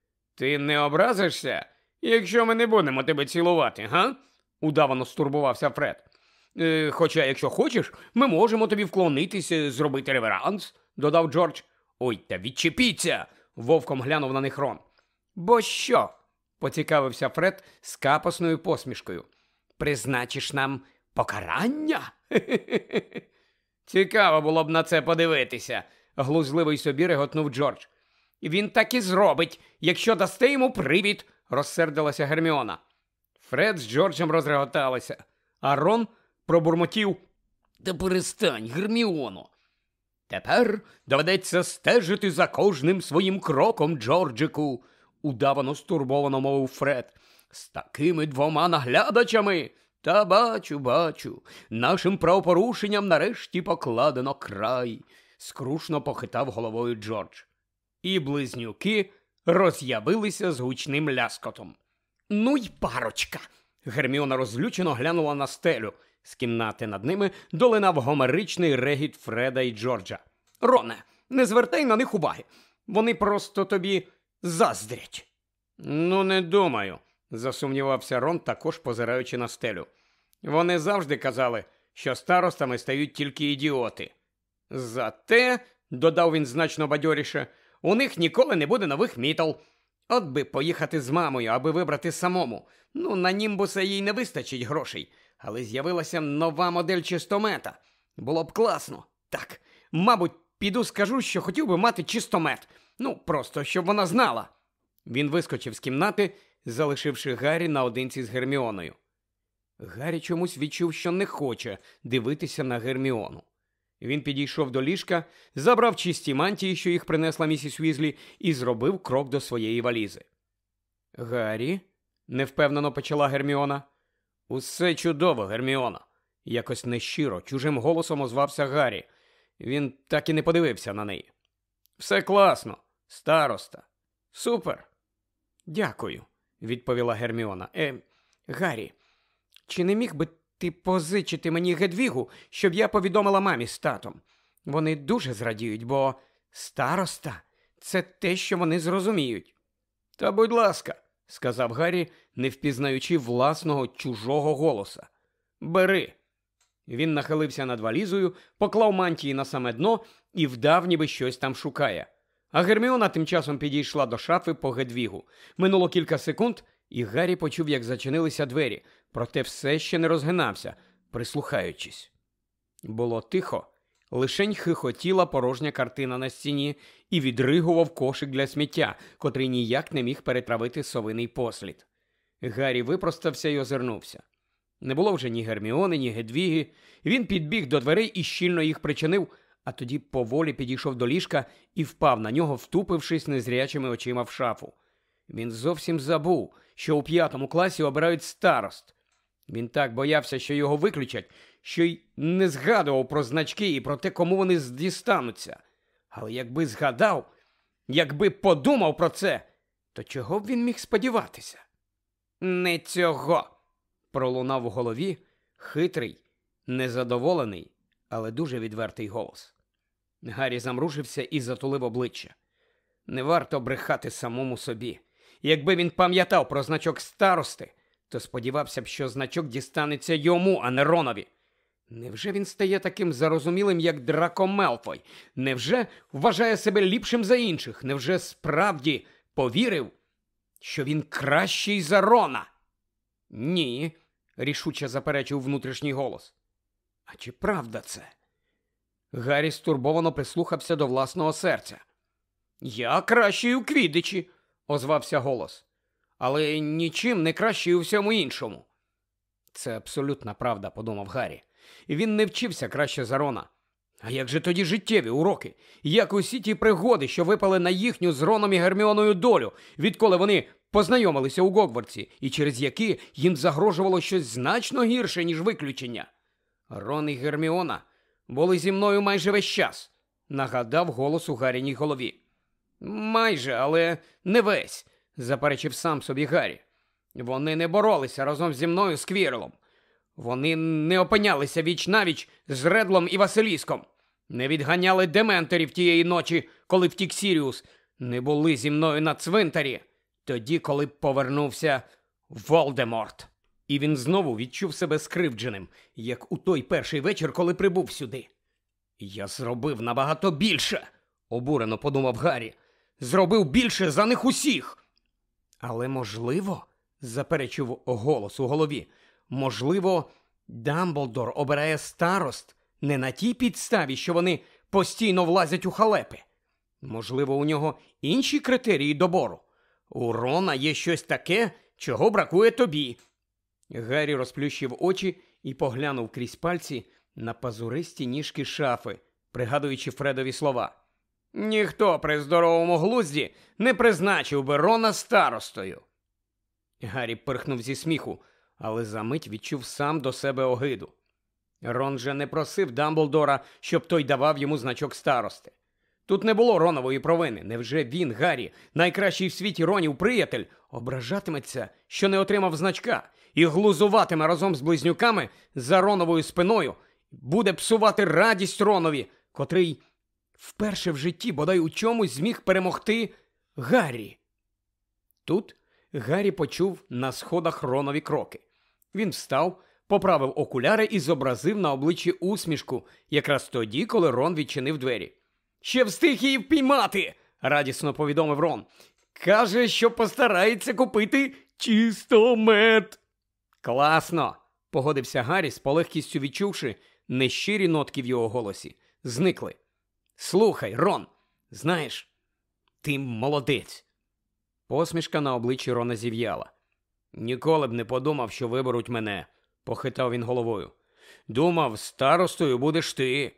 Ти не образишся, якщо ми не будемо тебе цілувати, га? Удавано стурбувався Фред. Хоча, якщо хочеш, ми можемо тобі вклонитися, зробити реверанс, додав Джордж. Ой, та відчепіться, вовком глянув на них Рон. Бо що? Поцікавився Фред з капосною посмішкою. Призначиш нам покарання? Цікаво було б на це подивитися, глузливий собі реготнув Джордж. Він так і зробить, якщо дасте йому привід, розсердилася Герміона. Фред з Джорджем розреготалися, а Рон пробурмотів: «Та перестань, Герміоно!» «Тепер доведеться стежити за кожним своїм кроком, Джорджику», удавано стурбовано мовив Фред. «З такими двома наглядачами! Та бачу, нашим правопорушенням нарешті покладено край», скрушно похитав головою Джордж. І близнюки роз'явилися з гучним ляскотом. «Ну й парочка!» Герміона розлючено глянула на стелю. З кімнати над ними долинав гомеричний регіт Фреда і Джорджа. «Роне, не звертай на них уваги. Вони просто тобі заздрять». «Ну, не думаю», засумнівався Рон, також позираючи на стелю. «Вони завжди казали, що старостами стають тільки ідіоти. Зате, додав він значно бадьоріше, у них ніколи не буде нових мітл. От би поїхати з мамою, аби вибрати самому. Ну, на Німбуса їй не вистачить грошей. Але з'явилася нова модель чистомета. Було б класно. Так, мабуть, піду скажу, що хотів би мати чистомет. Ну, просто, щоб вона знала. Він вискочив з кімнати, залишивши Гаррі наодинці з Герміоною. Гаррі чомусь відчув, що не хоче дивитися на Герміону. Він підійшов до ліжка, забрав чисті мантії, що їх принесла місіс Уізлі, і зробив крок до своєї валізи. «Гаррі?» – невпевнено почала Герміона. «Усе чудово, Герміона!» – якось нещиро, чужим голосом озвався Гаррі. Він так і не подивився на неї. «Все класно, староста. Супер!» «Дякую», – відповіла Герміона. Гаррі, чи не міг би ти позичити мені Гедвігу, щоб я повідомила мамі з татом? Вони дуже зрадіють, бо староста – це те, що вони зрозуміють». «Та будь ласка», – сказав Гаррі, не впізнаючи власного чужого голоса. «Бери». Він нахилився над валізою, поклав мантії на саме дно і вдав, ніби щось там шукає. А Герміона тим часом підійшла до шафи по Гедвігу. Минуло кілька секунд, і Гаррі почув, як зачинилися двері, проте все ще не розгинався, прислухаючись. Було тихо, лишень хихотіла порожня картина на стіні і відригував кошик для сміття, котрий ніяк не міг перетравити совиний послід. Гаррі випростався й озирнувся. Не було вже ні Герміони, ні Гедвіги. Він підбіг до дверей і щільно їх причинив, а тоді поволі підійшов до ліжка і впав на нього, втупившись незрячими очима в шафу. Він зовсім забув, що у 5 класі обирають старост. Він так боявся, що його виключать, що й не згадував про значки і про те, кому вони дістануться. Але якби згадав, якби подумав про це, то чого б він міг сподіватися? «Не цього!» – пролунав у голові хитрий, незадоволений, але дуже відвертий голос. Гаррі замружився і затулив обличчя. Не варто брехати самому собі. Якби він пам'ятав про значок старости, то сподівався б, що значок дістанеться йому, а не Ронові. Невже він стає таким зарозумілим, як Драко Мелфой? Невже вважає себе ліпшим за інших? Невже справді повірив, що він кращий за Рона? «Ні», – рішуче заперечив внутрішній голос. «А чи правда це?» Гаррі стурбовано прислухався до власного серця. «Я кращий у квіддичі», – озвався голос. «Але нічим не кращий у всьому іншому». «Це абсолютна правда», – подумав Гаррі. «Він не вчився краще за Рона. А як же тоді життєві уроки? Як усі ті пригоди, що випали на їхню з Роном і Герміоною долю, відколи вони познайомилися у Гогвартсі, і через які їм загрожувало щось значно гірше, ніж виключення? Рон і Герміона були зі мною майже весь час», – нагадав голос у Гарріній голові. «Майже, але не весь», – заперечив сам собі Гаррі. «Вони не боролися разом зі мною з Квірлом. Вони не опинялися віч-навіч з Редлом і Василіском. Не відганяли дементорів тієї ночі, коли втік Сіріус. Не були зі мною на цвинтарі, тоді, коли повернувся Волдеморт». І він знову відчув себе скривдженим, як у той перший вечір, коли прибув сюди. «Я зробив набагато більше», – обурено подумав Гаррі. «Зробив більше за них усіх». «Але можливо», – заперечив голос у голові, «можливо, Дамблдор обирає старост не на тій підставі, що вони постійно влазять у халепи. Можливо, у нього інші критерії добору. У Рона є щось таке, чого бракує тобі». Гаррі розплющив очі і поглянув крізь пальці на пазуристі ніжки шафи, пригадуючи Фредові слова. «Ніхто при здоровому глузді не призначив би Рона старостою». Гаррі пирхнув зі сміху, але за мить відчув сам до себе огиду. Рон же не просив Дамблдора, щоб той давав йому значок старости. Тут не було Ронової провини. Невже він, Гаррі, найкращий в світі Ронів приятель, ображатиметься, що не отримав значка, і глузуватиме разом з близнюками за Роновою спиною, буде псувати радість Ронові, котрий вперше в житті бодай у чомусь зміг перемогти Гаррі? Тут Гаррі почув на сходах Ронові кроки. Він встав, поправив окуляри і зобразив на обличчі усмішку, якраз тоді, коли Рон відчинив двері. «Ще встиг її впіймати!» – радісно повідомив Рон. Каже, що постарається купити чисто мед. Класно, погодився Гаррі, з полегкістю відчувши нещирі нотки в його голосі. Зникли. Слухай, Рон, знаєш, ти молодець. Посмішка на обличчі Рона зів'яла. Ніколи б не подумав, що виберуть мене, похитав він головою. Думав, старостою будеш ти.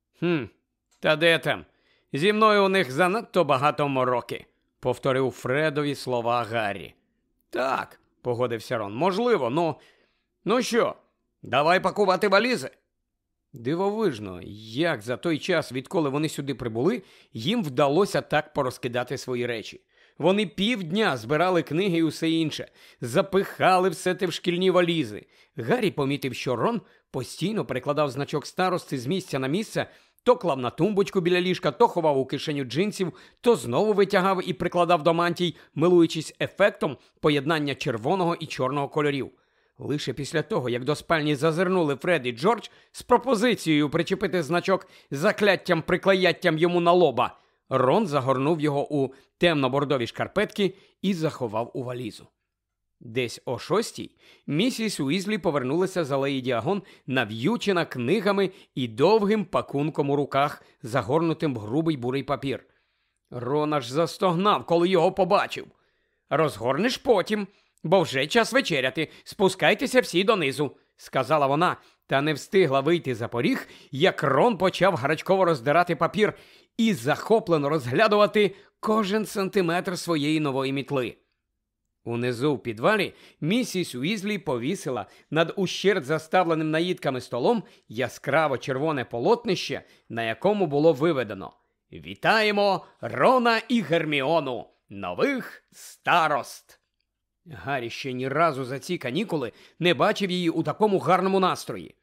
Та де там? Зі мною у них занадто багато мороки, повторив Фредові слова Гаррі. Так, погодився Рон, можливо, ну що, давай пакувати валізи. Дивовижно, як за той час, відколи вони сюди прибули, їм вдалося так порозкидати свої речі. Вони півдня збирали книги і усе інше, запихали все те в шкільні валізи. Гаррі помітив, що Рон постійно перекладав значок старости з місця на місце, то клав на тумбочку біля ліжка, то ховав у кишеню джинсів, то знову витягав і прикладав до мантій, милуючись ефектом поєднання червоного і чорного кольорів. Лише після того, як до спальні зазирнули Фред і Джордж з пропозицією причепити значок закляттям-приклеяттям йому на лоба, Рон загорнув його у темно-бордові шкарпетки і заховав у валізу. Десь о 6:00 місіс Уізлі повернулася з алеї Діагон, нав'ючена книгами і довгим пакунком у руках, загорнутим в грубий бурий папір. Рон аж застогнав, коли його побачив. «Розгорнеш потім, бо вже час вечеряти. Спускайтеся всі донизу», – сказала вона, та не встигла вийти за поріг, як Рон почав гарячково роздирати папір і захоплено розглядувати кожен сантиметр своєї нової мітли. Унизу в підвалі місіс Уізлі повісила над ущерть заставленим наїдками столом яскраво червоне полотнище, на якому було виведено: «Вітаємо Рона і Герміону, нових старост!» Гаррі ще ні разу за ці канікули не бачив її у такому гарному настрої.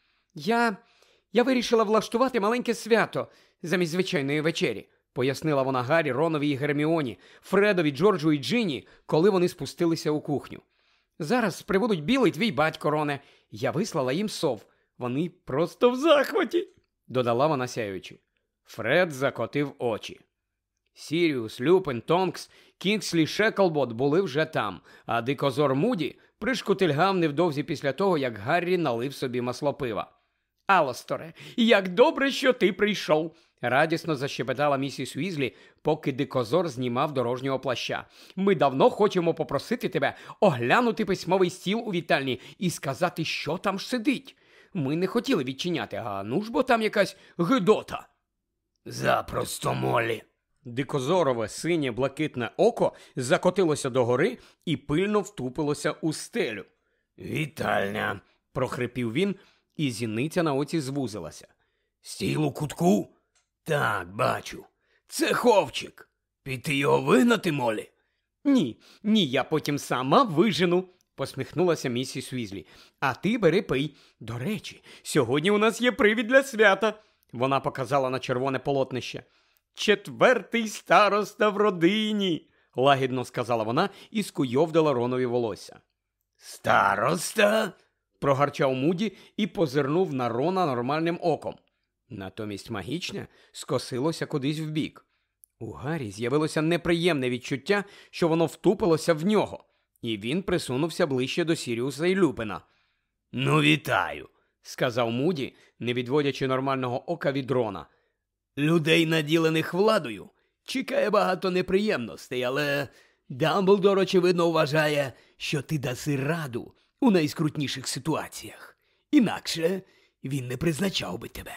Я вирішила влаштувати маленьке свято замість звичайної вечері», – пояснила вона Гаррі, Ронові і Герміоні, Фредові, Джорджу і Джині, коли вони спустилися у кухню. «Зараз прибудуть Біл і твій батько, Роне. Я вислала їм сов. Вони просто в захваті», – додала вона сяючи. Фред закотив очі. Сіріус, Люпин, Тонкс, Кінгслі, Шеклбот були вже там, а дикозор Муді пришкутильгав невдовзі після того, як Гаррі налив собі маслопива. «Алосторе, як добре, що ти прийшов!» – радісно защебетала місіс Уізлі, поки дикозор знімав дорожнього плаща. «Ми давно хочемо попросити тебе оглянути письмовий стіл у вітальні і сказати, що там сидить. Ми не хотіли відчиняти, а ну ж бо там якась гидота». «Запросто, Молі!» Дикозорове синє-блакитне око закотилося догори і пильно втупилося у стелю. «Вітальня!» – прохрипів він, і зіниця на оці звузилася. «Стіл у кутку?» «Так, бачу. Це ховчик. Піти його вигнати, Молі?» Ні, я потім сама вижену», – посміхнулася місіс Уізлі. «А ти бери пий. До речі, сьогодні у нас є привід для свята», – вона показала на червоне полотнище. «4-й староста в родині», – лагідно сказала вона і скуйовдила Ронові волосся. «Староста?» – прогарчав Муді і позирнув на Рона нормальним оком. Натомість магічне скосилося кудись вбік. У Гаррі з'явилося неприємне відчуття, що воно втупилося в нього, і він присунувся ближче до Сіріуса і Люпина. «Ну, вітаю», – сказав Муді, не відводячи нормального ока від Рона. «Людей, наділених владою, чекає багато неприємностей, але Дамблдор, очевидно, вважає, що ти даси раду у найскрутніших ситуаціях. Інакше він не призначав би тебе».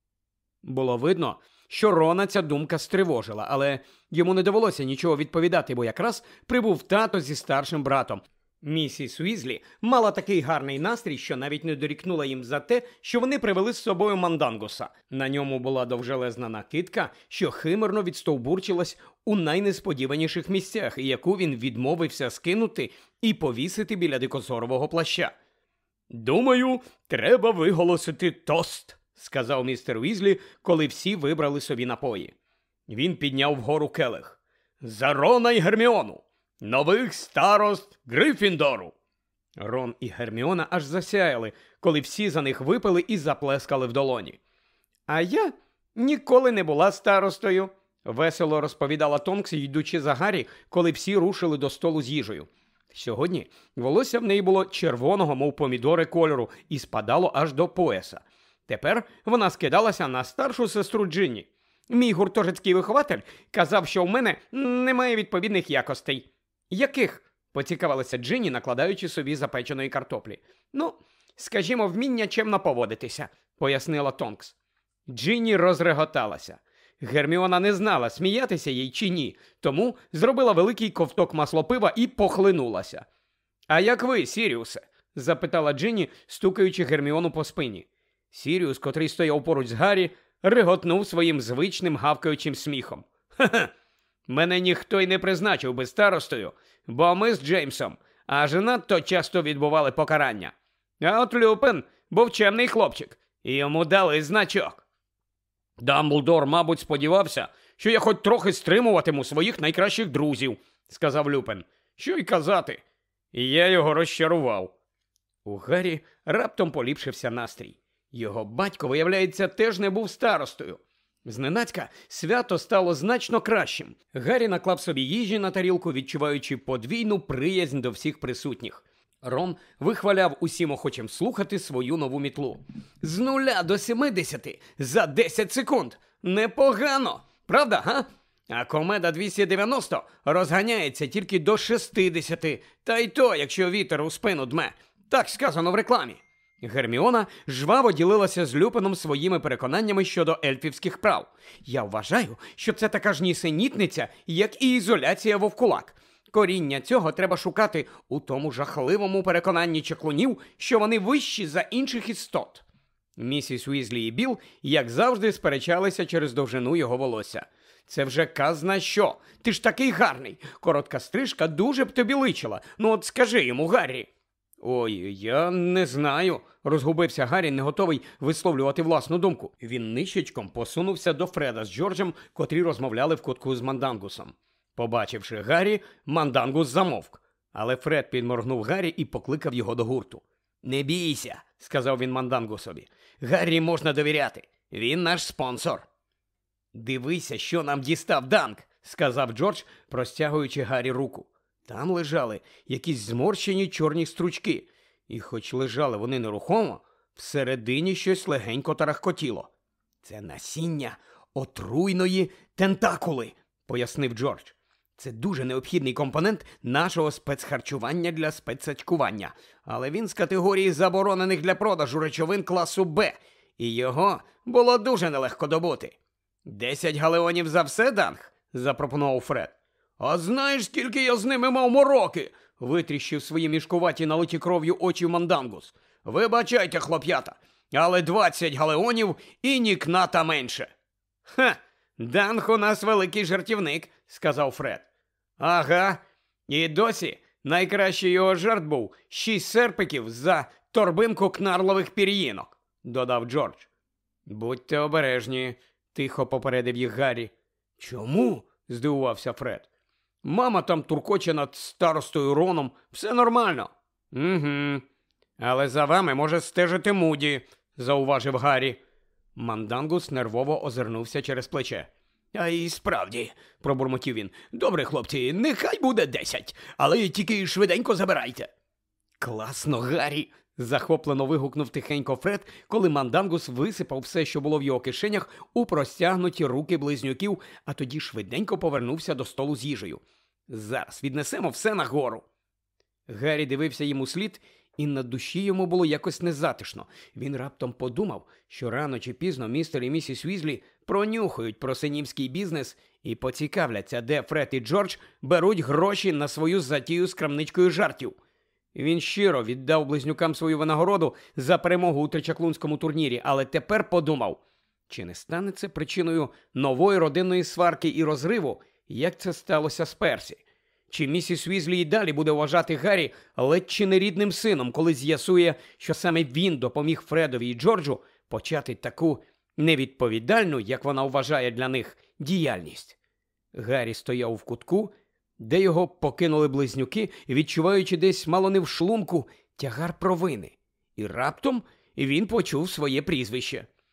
Було видно, що Рона ця думка стривожила, але йому не довелося нічого відповідати, бо якраз прибув тато зі старшим братом. Місіс Уізлі мала такий гарний настрій, що навіть не дорікнула їм за те, що вони привели з собою Мандангуса. На ньому була довжелезна накидка, що химерно відстовбурчилась у найнесподіваніших місцях, і яку він відмовився скинути і повісити біля дикозорового плаща. «Думаю, треба виголосити тост», – сказав містер Уізлі, коли всі вибрали собі напої. Він підняв вгору келих. «За Рона й Герміону! Нових старост Гриффіндору!» Рон і Герміона аж засяяли, коли всі за них випили і заплескали в долоні. «А я ніколи не була старостою», Весело розповідала Тонкс, йдучи за Гаррі, коли всі рушили до столу з їжею. Сьогодні волосся в неї було червоного, мов помідори кольору, і спадало аж до пояса. Тепер вона скидалася на старшу сестру Джинні. Мій гуртожитський вихователь казав, що в мене немає відповідних якостей. Яких? Поцікавилася Джинні, накладаючи собі запеченої картоплі. Ну, скажімо, вміння чемно поводитися, пояснила Тонкс. Джинні розреготалася. Герміона не знала, сміятися їй чи ні, тому зробила великий ковток маслопива і похлинулася. «А як ви, Сіріусе?» – запитала Джинні, стукаючи Герміону по спині. Сіріус, котрий стояв поруч з Гаррі, реготнув своїм звичним гавкаючим сміхом. «Ха-ха! Мене ніхто й не призначив би старостою, бо ми з Джеймсом аж надто часто відбували покарання. А от Люпен був чемний хлопчик, і йому дали значок». «Дамблдор, мабуть, сподівався, що я хоч трохи стримуватиму своїх найкращих друзів», – сказав Люпен. «Що й казати? І я його розчарував». У Гаррі раптом поліпшився настрій. Його батько, виявляється, теж не був старостою. Зненацька свято стало значно кращим. Гаррі наклав собі їжі на тарілку, відчуваючи подвійну приязнь до всіх присутніх. Рон вихваляв усім охочим слухати свою нову мітлу. «З 0 до 70 за 10 секунд! Непогано! Правда, га? А комеда 290 розганяється тільки до 60, та й то, якщо вітер у спину дме. Так сказано в рекламі». Герміона жваво ділилася з Люпеном своїми переконаннями щодо ельфівських прав. «Я вважаю, що це така ж нісенітниця, як і ізоляція вовкулак. Коріння цього треба шукати у тому жахливому переконанні чаклунів, що вони вищі за інших істот». Місіс Уізлі і Білл, як завжди, сперечалися через довжину його волосся. «Це вже казна що? Ти ж такий гарний! Коротка стрижка дуже б тобі личила. Ну от скажи йому, Гаррі!» «Ой, я не знаю», – розгубився Гаррі, не готовий висловлювати власну думку. Він нищечком посунувся до Фреда з Джорджем, котрі розмовляли в кутку з Мандангусом. Побачивши Гаррі, Мандангус замовк. Але Фред підморгнув Гаррі і покликав його до гурту. «Не бійся», – сказав він Мандангусові. «Гаррі можна довіряти. Він наш спонсор». «Дивися, що нам дістав Данк», – сказав Джордж, простягуючи Гаррі руку. Там лежали якісь зморщені чорні стручки, і хоч лежали вони нерухомо, всередині щось легенько тарахкотіло. «Це насіння отруйної тентакули», – пояснив Джордж. «Це дуже необхідний компонент нашого спецхарчування для спецсачкування, але він з категорії заборонених для продажу речовин класу Б, і його було дуже нелегко добути». «10 галеонів за все, Данг?» – запропонував Фред. «А знаєш, скільки я з ними мав мороки?» – витріщив свої мішкуваті налиті кров'ю очі Мандангус. «Вибачайте, хлоп'ята, але 20 галеонів і ні кната менше». «Ха, Данг у нас великий жартівник», – сказав Фред. «Ага, і досі найкращий його жарт був 6 серпиків за торбинку кнарлових пір'їнок», – додав Джордж. «Будьте обережні», – тихо попередив їх Гаррі. «Чому?» – здивувався Фред. «Мама там туркоче над старостою Роном. Все нормально». «Угу. Але за вами може стежити Муді», – зауважив Гаррі. Мандангус нервово озирнувся через плече. «А і справді», – пробурмотів він. «Добре, хлопці, нехай буде 10, але тільки швиденько забирайте». «Класно, Гаррі!» – захоплено вигукнув тихенько Фред, коли Мандангус висипав все, що було в його кишенях, у простягнуті руки близнюків, а тоді швиденько повернувся до столу з їжею. «Зараз віднесемо все нагору». Гаррі дивився йому слід, і на душі йому було якось незатишно. Він раптом подумав, що рано чи пізно містер і місіс Уізлі пронюхають про синівський бізнес і поцікавляться, де Фред і Джордж беруть гроші на свою затію з крамничкою жартів. Він щиро віддав близнюкам свою винагороду за перемогу у тричаклунському турнірі, але тепер подумав, чи не стане це причиною нової родинної сварки і розриву, як це сталося з Персі? Чи місіс Уізлі й далі буде вважати Гаррі ледь чи не рідним сином, коли з'ясує, що саме він допоміг Фредові і Джорджу почати таку невідповідальну, як вона вважає для них, діяльність? Гаррі стояв в кутку, де його покинули близнюки, відчуваючи десь мало не в шлунку тягар провини. І раптом він почув своє прізвище.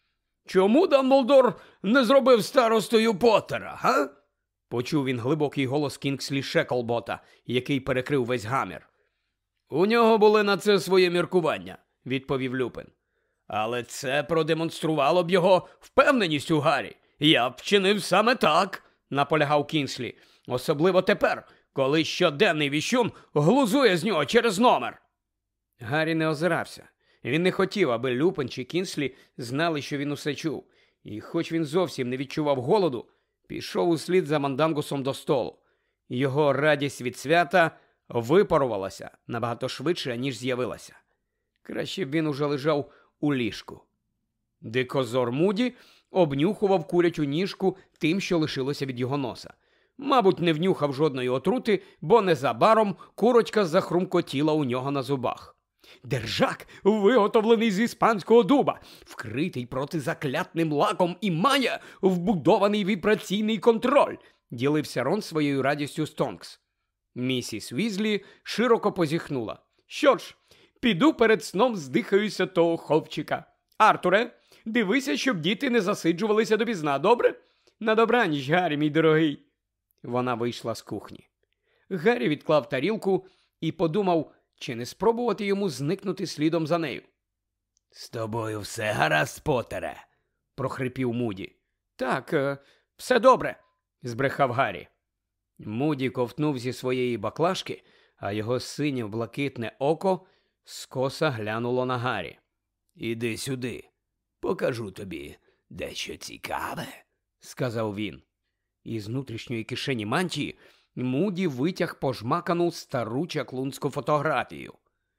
Чому Дамблдор не зробив старостою Поттера, га? Почув він глибокий голос Кінгслі Шеклбота, який перекрив весь гамір. У нього були на це свої міркування, відповів Люпин. Але це продемонструвало б його впевненість у Гаррі. Я б вчинив саме так, наполягав Кінслі. Особливо тепер, коли щоденний віщун глузує з нього через номер. Гаррі не озирався. Він не хотів, аби Люпин чи Кінслі знали, що він усе чув. І хоч він зовсім не відчував голоду, пішов услід за Мандангусом до столу. Його радість від свята випарувалася набагато швидше, ніж з'явилася. Краще б він уже лежав у ліжку. Дикозор Муді обнюхував курячу ніжку тим, що лишилося від його носа. Мабуть, не внюхав жодної отрути, бо незабаром курочка захрумкотіла у нього на зубах. Держак, виготовлений з іспанського дуба, вкритий протизаклятним лаком і має вбудований вібраційний контроль, ділився Рон своєю радістю з Тонкс. Місіс Візлі широко позіхнула. Що ж, піду перед сном здихаюся того хлопчика. Артуре, дивися, щоб діти не засиджувалися допізна, добре? На добраніч, Гаррі, мій дорогий. Вона вийшла з кухні. Гаррі відклав тарілку і подумав, чи не спробувати йому зникнути слідом за нею. «З тобою все гаразд, Поттере?» – прохрипів Муді. «Так, все добре», – збрехав Гаррі. Муді ковтнув зі своєї баклажки, а його синє-блакитне око скоса глянуло на Гаррі. «Іди сюди, покажу тобі дещо цікаве», – сказав він. Із внутрішньої кишені мантії Муді витяг пожмакану стару чаклунську фотографію.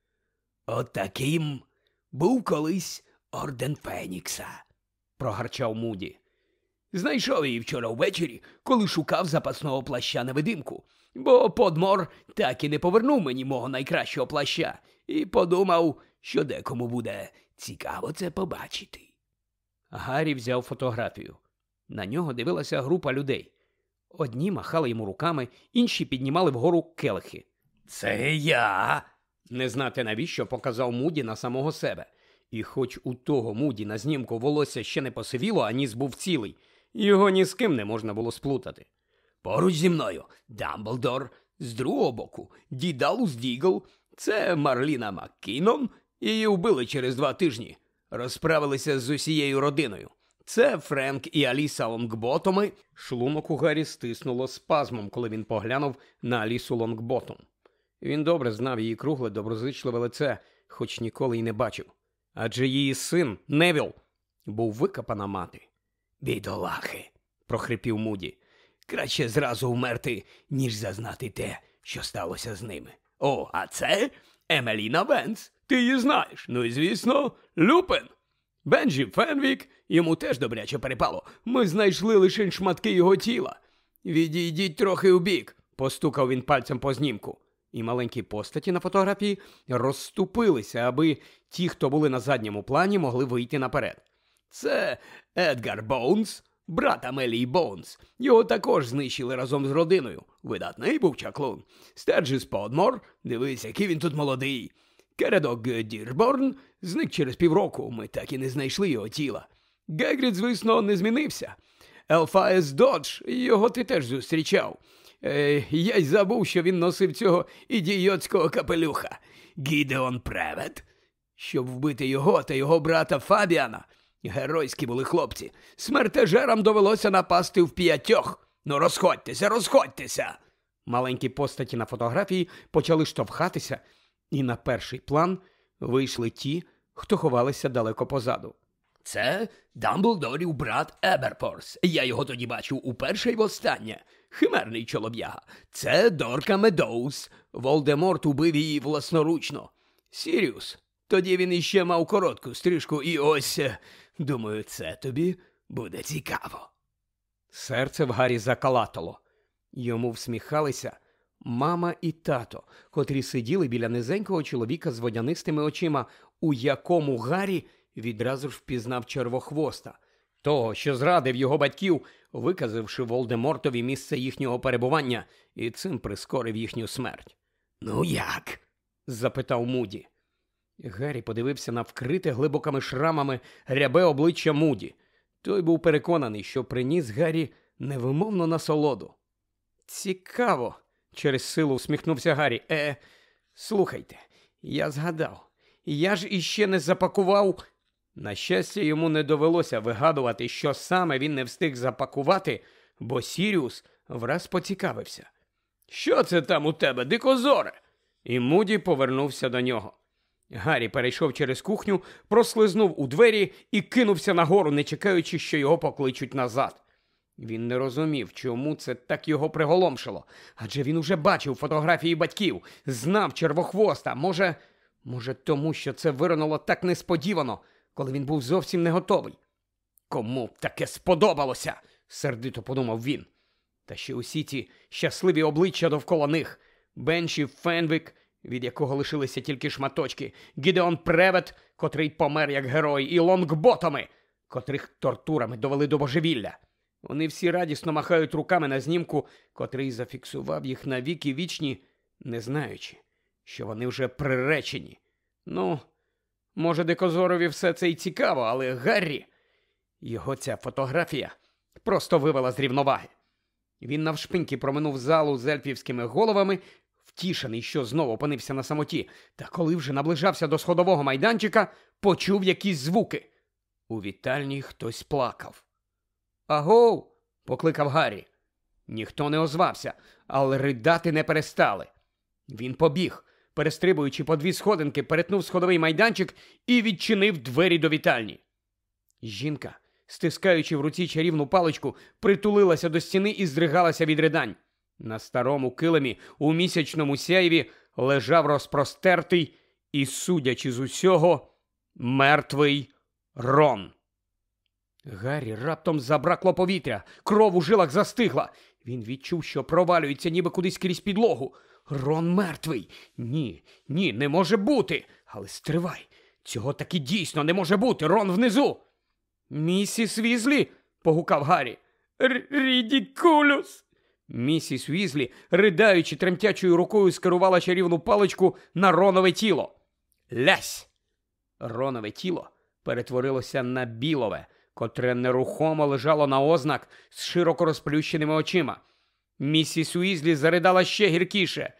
«От таким був колись орден Фенікса», – прогарчав Муді. «Знайшов її вчора ввечері, коли шукав запасного плаща-невидимку, бо Подмор так і не повернув мені мого найкращого плаща, і подумав, що декому буде цікаво це побачити». Гаррі взяв фотографію. На нього дивилася група людей. Одні махали йому руками, інші піднімали вгору келихи. «Це я!» Не знати навіщо показав Муді на самого себе. І хоч у того Муді на знімку волосся ще не посивіло, а ніс був цілий, його ні з ким не можна було сплутати. «Поруч зі мною Дамблдор, з другого боку Дідалус Дігл, це Марліна МакКінон, її вбили через 2 тижні, розправилися з усією родиною. Це Френк і Аліса Лонгботоми». Шлунок у Гаррі стиснуло спазмом, коли він поглянув на Алісу Лонгботом. Він добре знав її кругле, доброзичливе лице, хоч ніколи й не бачив. Адже її син, Невіл, був викопана мати. «Бідолахи», – прохрипів Муді. «Краще зразу вмерти, ніж зазнати те, що сталося з ними. О, а це Емеліна Венс. Ти її знаєш. Ну і, звісно, Люпин. Бенджі Фенвік, йому теж добряче перепало. Ми знайшли лише шматки його тіла. Відійдіть трохи убік», – постукав він пальцем по знімку. І маленькі постаті на фотографії розступилися, аби ті, хто були на задньому плані, могли вийти наперед. «Це Едгар Боунс, брат Амелії Боунс. Його також знищили разом з родиною. Видатний був чаклун. Стерджіс Подмор, дивись, який він тут молодий. Кередок Дірборн зник через півроку, ми так і не знайшли його тіла. Гегрід, звісно, не змінився. Елфаес Додж, його ти теж зустрічав. Я й забув, що він носив цього ідіотського капелюха. Гідеон Превед. Щоб вбити його та його брата Фабіана. Геройські були хлопці. Смертежерам довелося напасти в 5. Ну розходьтеся, розходьтеся!» Маленькі постаті на фотографії почали штовхатися, і на перший план вийшли ті, хто ховалися далеко позаду. «Це Дамблдорів брат Еберфорс. Я його тоді бачив уперше й востаннє. Химерний чолов'яга. Це Дорка Медоуз. Волдеморт убив її власноручно. Сіріус. Тоді він іще мав коротку стрижку і ось, думаю, це тобі буде цікаво». Серце в Гаррі закалатало. Йому всміхалися мама і тато, котрі сиділи біля низенького чоловіка з водянистими очима, у якому Гаррі відразу ж впізнав Червохвоста, того, що зрадив його батьків, виказавши Волдемортові місце їхнього перебування, і цим прискорив їхню смерть. «Ну як?» – запитав Муді. Гаррі подивився на вкрите глибокими шрамами рябе обличчя Муді. Той був переконаний, що приніс Гаррі невимовну насолоду. «Цікаво», – через силу усміхнувся Гаррі. Слухайте, я згадав, я ж іще не запакував». На щастя, йому не довелося вигадувати, що саме він не встиг запакувати, бо Сіріус враз поцікавився. «Що це там у тебе, дикозоре?» І Муді повернувся до нього. Гаррі перейшов через кухню, прослизнув у двері і кинувся нагору, не чекаючи, що його покличуть назад. Він не розумів, чому це так його приголомшило. Адже він уже бачив фотографії батьків, знав Червохвоста. Може тому, що це виринуло так несподівано, коли він був зовсім не готовий. «Кому б таке сподобалося?» – сердито подумав він. Та ще усі ті щасливі обличчя довкола них. Бенші Фенвік, від якого лишилися тільки шматочки, Гідеон Превет, котрий помер як герой, і Лонгботоми, котрих тортурами довели до божевілля. Вони всі радісно махають руками на знімку, котрий зафіксував їх на віки вічні, не знаючи, що вони вже приречені. Ну, може, Дикозорові все це й цікаво, але Гаррі... Його ця фотографія просто вивела з рівноваги. Він навшпиньки проминув залу з ельфівськими головами, втішений, що знову опинився на самоті, та коли вже наближався до сходового майданчика, почув якісь звуки. У вітальні хтось плакав. «Агоу!» – покликав Гаррі. Ніхто не озвався, але ридати не перестали. Він побіг, перестрибуючи по 2 сходинки, перетнув сходовий майданчик і відчинив двері до вітальні. Жінка, стискаючи в руці чарівну паличку, притулилася до стіни і здригалася від ридань. На старому килимі у місячному сяйві лежав розпростертий і, судячи з усього, мертвий Рон. Гаррі раптом забракло повітря, кров у жилах застигла. Він відчув, що провалюється ніби кудись крізь підлогу. Рон мертвий. Ні, не може бути. Але стривай, цього таки дійсно не може бути, Рон внизу. «Місіс Візлі!» – погукав Гаррі. «Рідікулюс!» Місіс Візлі, ридаючи тремтячою рукою, скерувала чарівну паличку на Ронове тіло. Лясь! Ронове тіло перетворилося на білове, котре нерухомо лежало на ознак з широко розплющеними очима. Місіс Уізлі заридала ще гіркіше.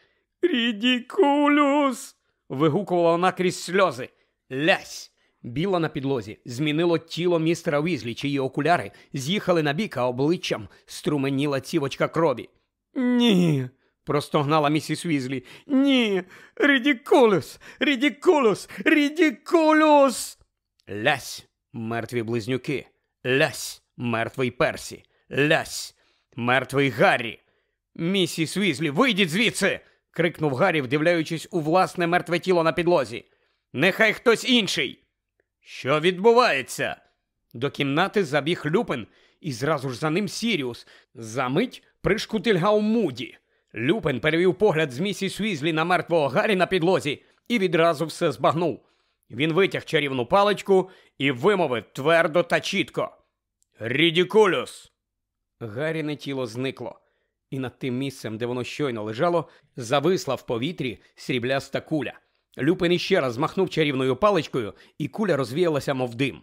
«Рідікулюс!» – вигукувала вона крізь сльози. Лясь! Біло на підлозі змінило тіло містера Уізлі, чиї окуляри з'їхали на бік, а обличчям струменіла цівочка крові. «Ні!» – простогнала місіс Уізлі. «Ні! Рідікулюс! Рідікулюс! Рідікулюс!» Лясь! Мертві близнюки! Лясь! Мертвий Персі! Лясь! Мертвий Гаррі! «Місіс Уізлі, вийдіть звідси!» – крикнув Гаррі, вдивляючись у власне мертве тіло на підлозі. «Нехай хтось інший!» «Що відбувається?» До кімнати забіг Люпин, і зразу ж за ним Сіріус. Замить пришкутильгав Муді. Люпин перевів погляд з місіс Уізлі на мертвого Гаррі на підлозі і відразу все збагнув. Він витяг чарівну паличку і вимовив твердо та чітко. «Рідікулюс!» Гарріне тіло зникло, і над тим місцем, де воно щойно лежало, зависла в повітрі срібляста куля. Люпин іще раз змахнув чарівною паличкою, і куля розвіялася, мов дим.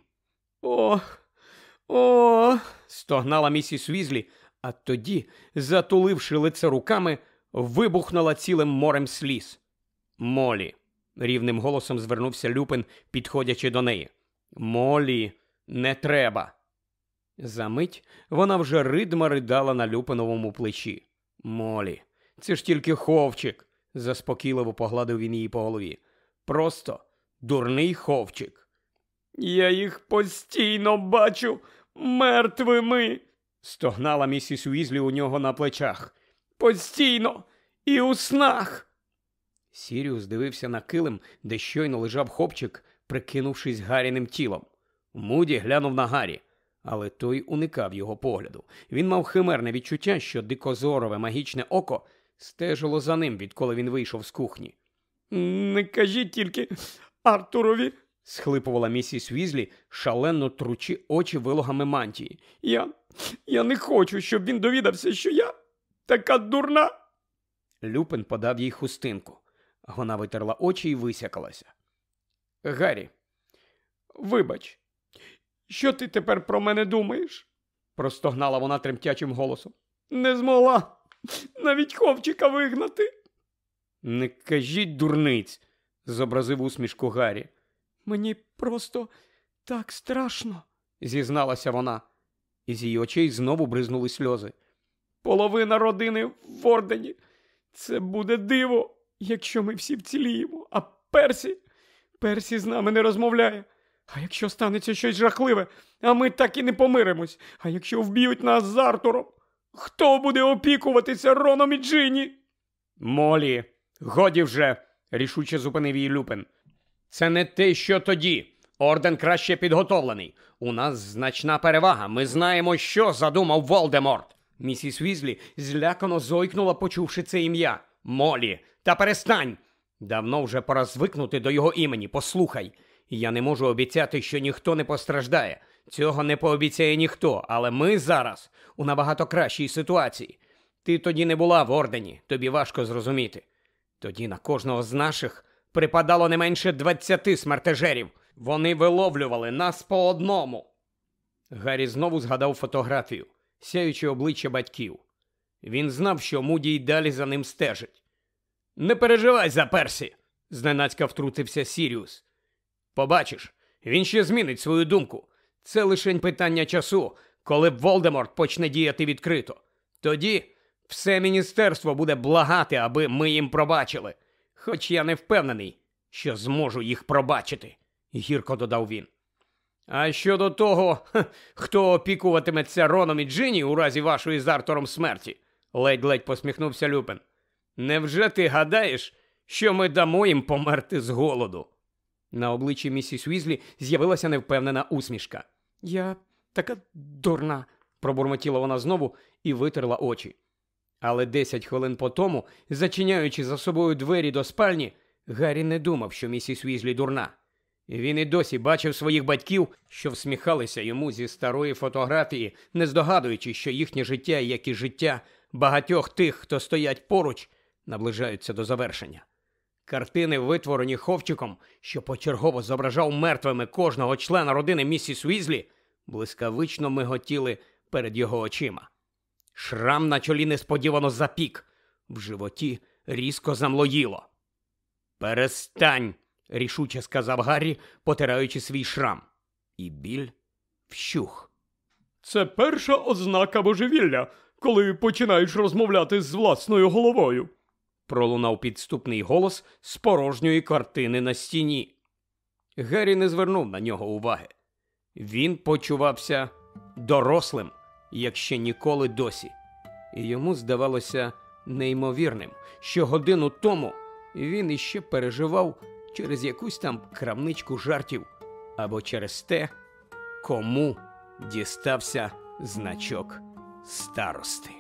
«Ох!» – стогнала місіс Уізлі, а тоді, затуливши лице руками, вибухнула цілим морем сліз. «Молі!» – рівним голосом звернувся Люпин, підходячи до неї. «Молі, не треба!» Замить вона вже ридма ридала на Люпиновому плечі. «Молі, це ж тільки ховчик!» – заспокійливо погладив він її по голові. «Просто дурний ховчик». «Я їх постійно бачу мертвими!» – стогнала місіс Уізлі у нього на плечах. «Постійно! І у снах!» Сіріус дивився на килим, де щойно лежав ховчик, прикинувшись Гарріним тілом. Муді глянув на Гаррі, але той уникав його погляду. Він мав химерне відчуття, що дикозорове магічне око стежило за ним, відколи він вийшов з кухні. «Не кажіть тільки Артурові!» – схлипувала місіс Уізлі, шалено тручи очі вилогами мантії. Я не хочу, щоб він довідався, що я така дурна!» Люпин подав їй хустинку. Вона витерла очі і висякалася. «Гаррі, вибач, Що ти тепер про мене думаєш? Простогнала вона тремтячим голосом. Не змогла навіть ховчика вигнати. Не кажіть дурниць, зобразив усмішку Гаррі. Мені просто так страшно, зізналася вона. Із її очей знову бризнули сльози. Половина родини в Ордені. Це буде диво, якщо ми всі вціліємо. А Персі з нами не розмовляє. А якщо станеться щось жахливе, а ми так і не помиримось. А якщо вб'ють нас з Артуром, хто буде опікуватися Роном і Джині? Молі, годі вже, рішуче зупинив її Люпин. Це не те, що тоді. Орден краще підготовлений. У нас значна перевага. Ми знаємо, що задумав Волдеморт. Місіс Візлі злякано зойкнула, почувши це ім'я. Молі, та перестань! Давно вже пора звикнути до його імені. Послухай. Я не можу обіцяти, що ніхто не постраждає. Цього не пообіцяє ніхто, але ми зараз у набагато кращій ситуації. Ти тоді не була в Ордені, тобі важко зрозуміти. Тоді на кожного з наших припадало не менше 20 смертежерів. Вони виловлювали нас по одному. Гаррі знову згадав фотографію, сяючи обличчя батьків. Він знав, що Муді й далі за ним стежить. «Не переживай за Персі!» – зненацька втрутився Сіріус. «Побачиш, він ще змінить свою думку. Це лише питання часу, коли Волдеморт почне діяти відкрито. Тоді все міністерство буде благати, аби ми їм пробачили. Хоч я не впевнений, що зможу їх пробачити», – гірко додав він. «А щодо того, хто опікуватиметься Роном і Джині у разі вашої з Артуром смерті», – ледь-ледь посміхнувся Люпин. «Невже ти гадаєш, що ми дамо їм померти з голоду?» На обличчі місіс Візлі з'явилася невпевнена усмішка. «Я така дурна», – пробурмотіла вона знову і витерла очі. Але 10 хвилин по тому, зачиняючи за собою двері до спальні, Гаррі не думав, що місіс Візлі дурна. Він і досі бачив своїх батьків, що всміхалися йому зі старої фотографії, не здогадуючи, що їхнє життя, як і життя багатьох тих, хто стоять поруч, наближаються до завершення. Картини, витворені Ховчиком, що почергово зображав мертвими кожного члена родини місіс Візлі, блискавично миготіли перед його очима. Шрам на чолі несподівано запік, в животі різко замлоїло. «Перестань!» – рішуче сказав Гаррі, потираючи свій шрам. І біль вщух. «Це перша ознака божевілля, коли починаєш розмовляти з власною головою», – пролунав підступний голос з порожньої картини на стіні. Гаррі не звернув на нього уваги. Він почувався дорослим, як ще ніколи досі. І йому здавалося неймовірним, що годину тому він іще переживав через якусь там крамничку жартів або через те, кому дістався значок старости.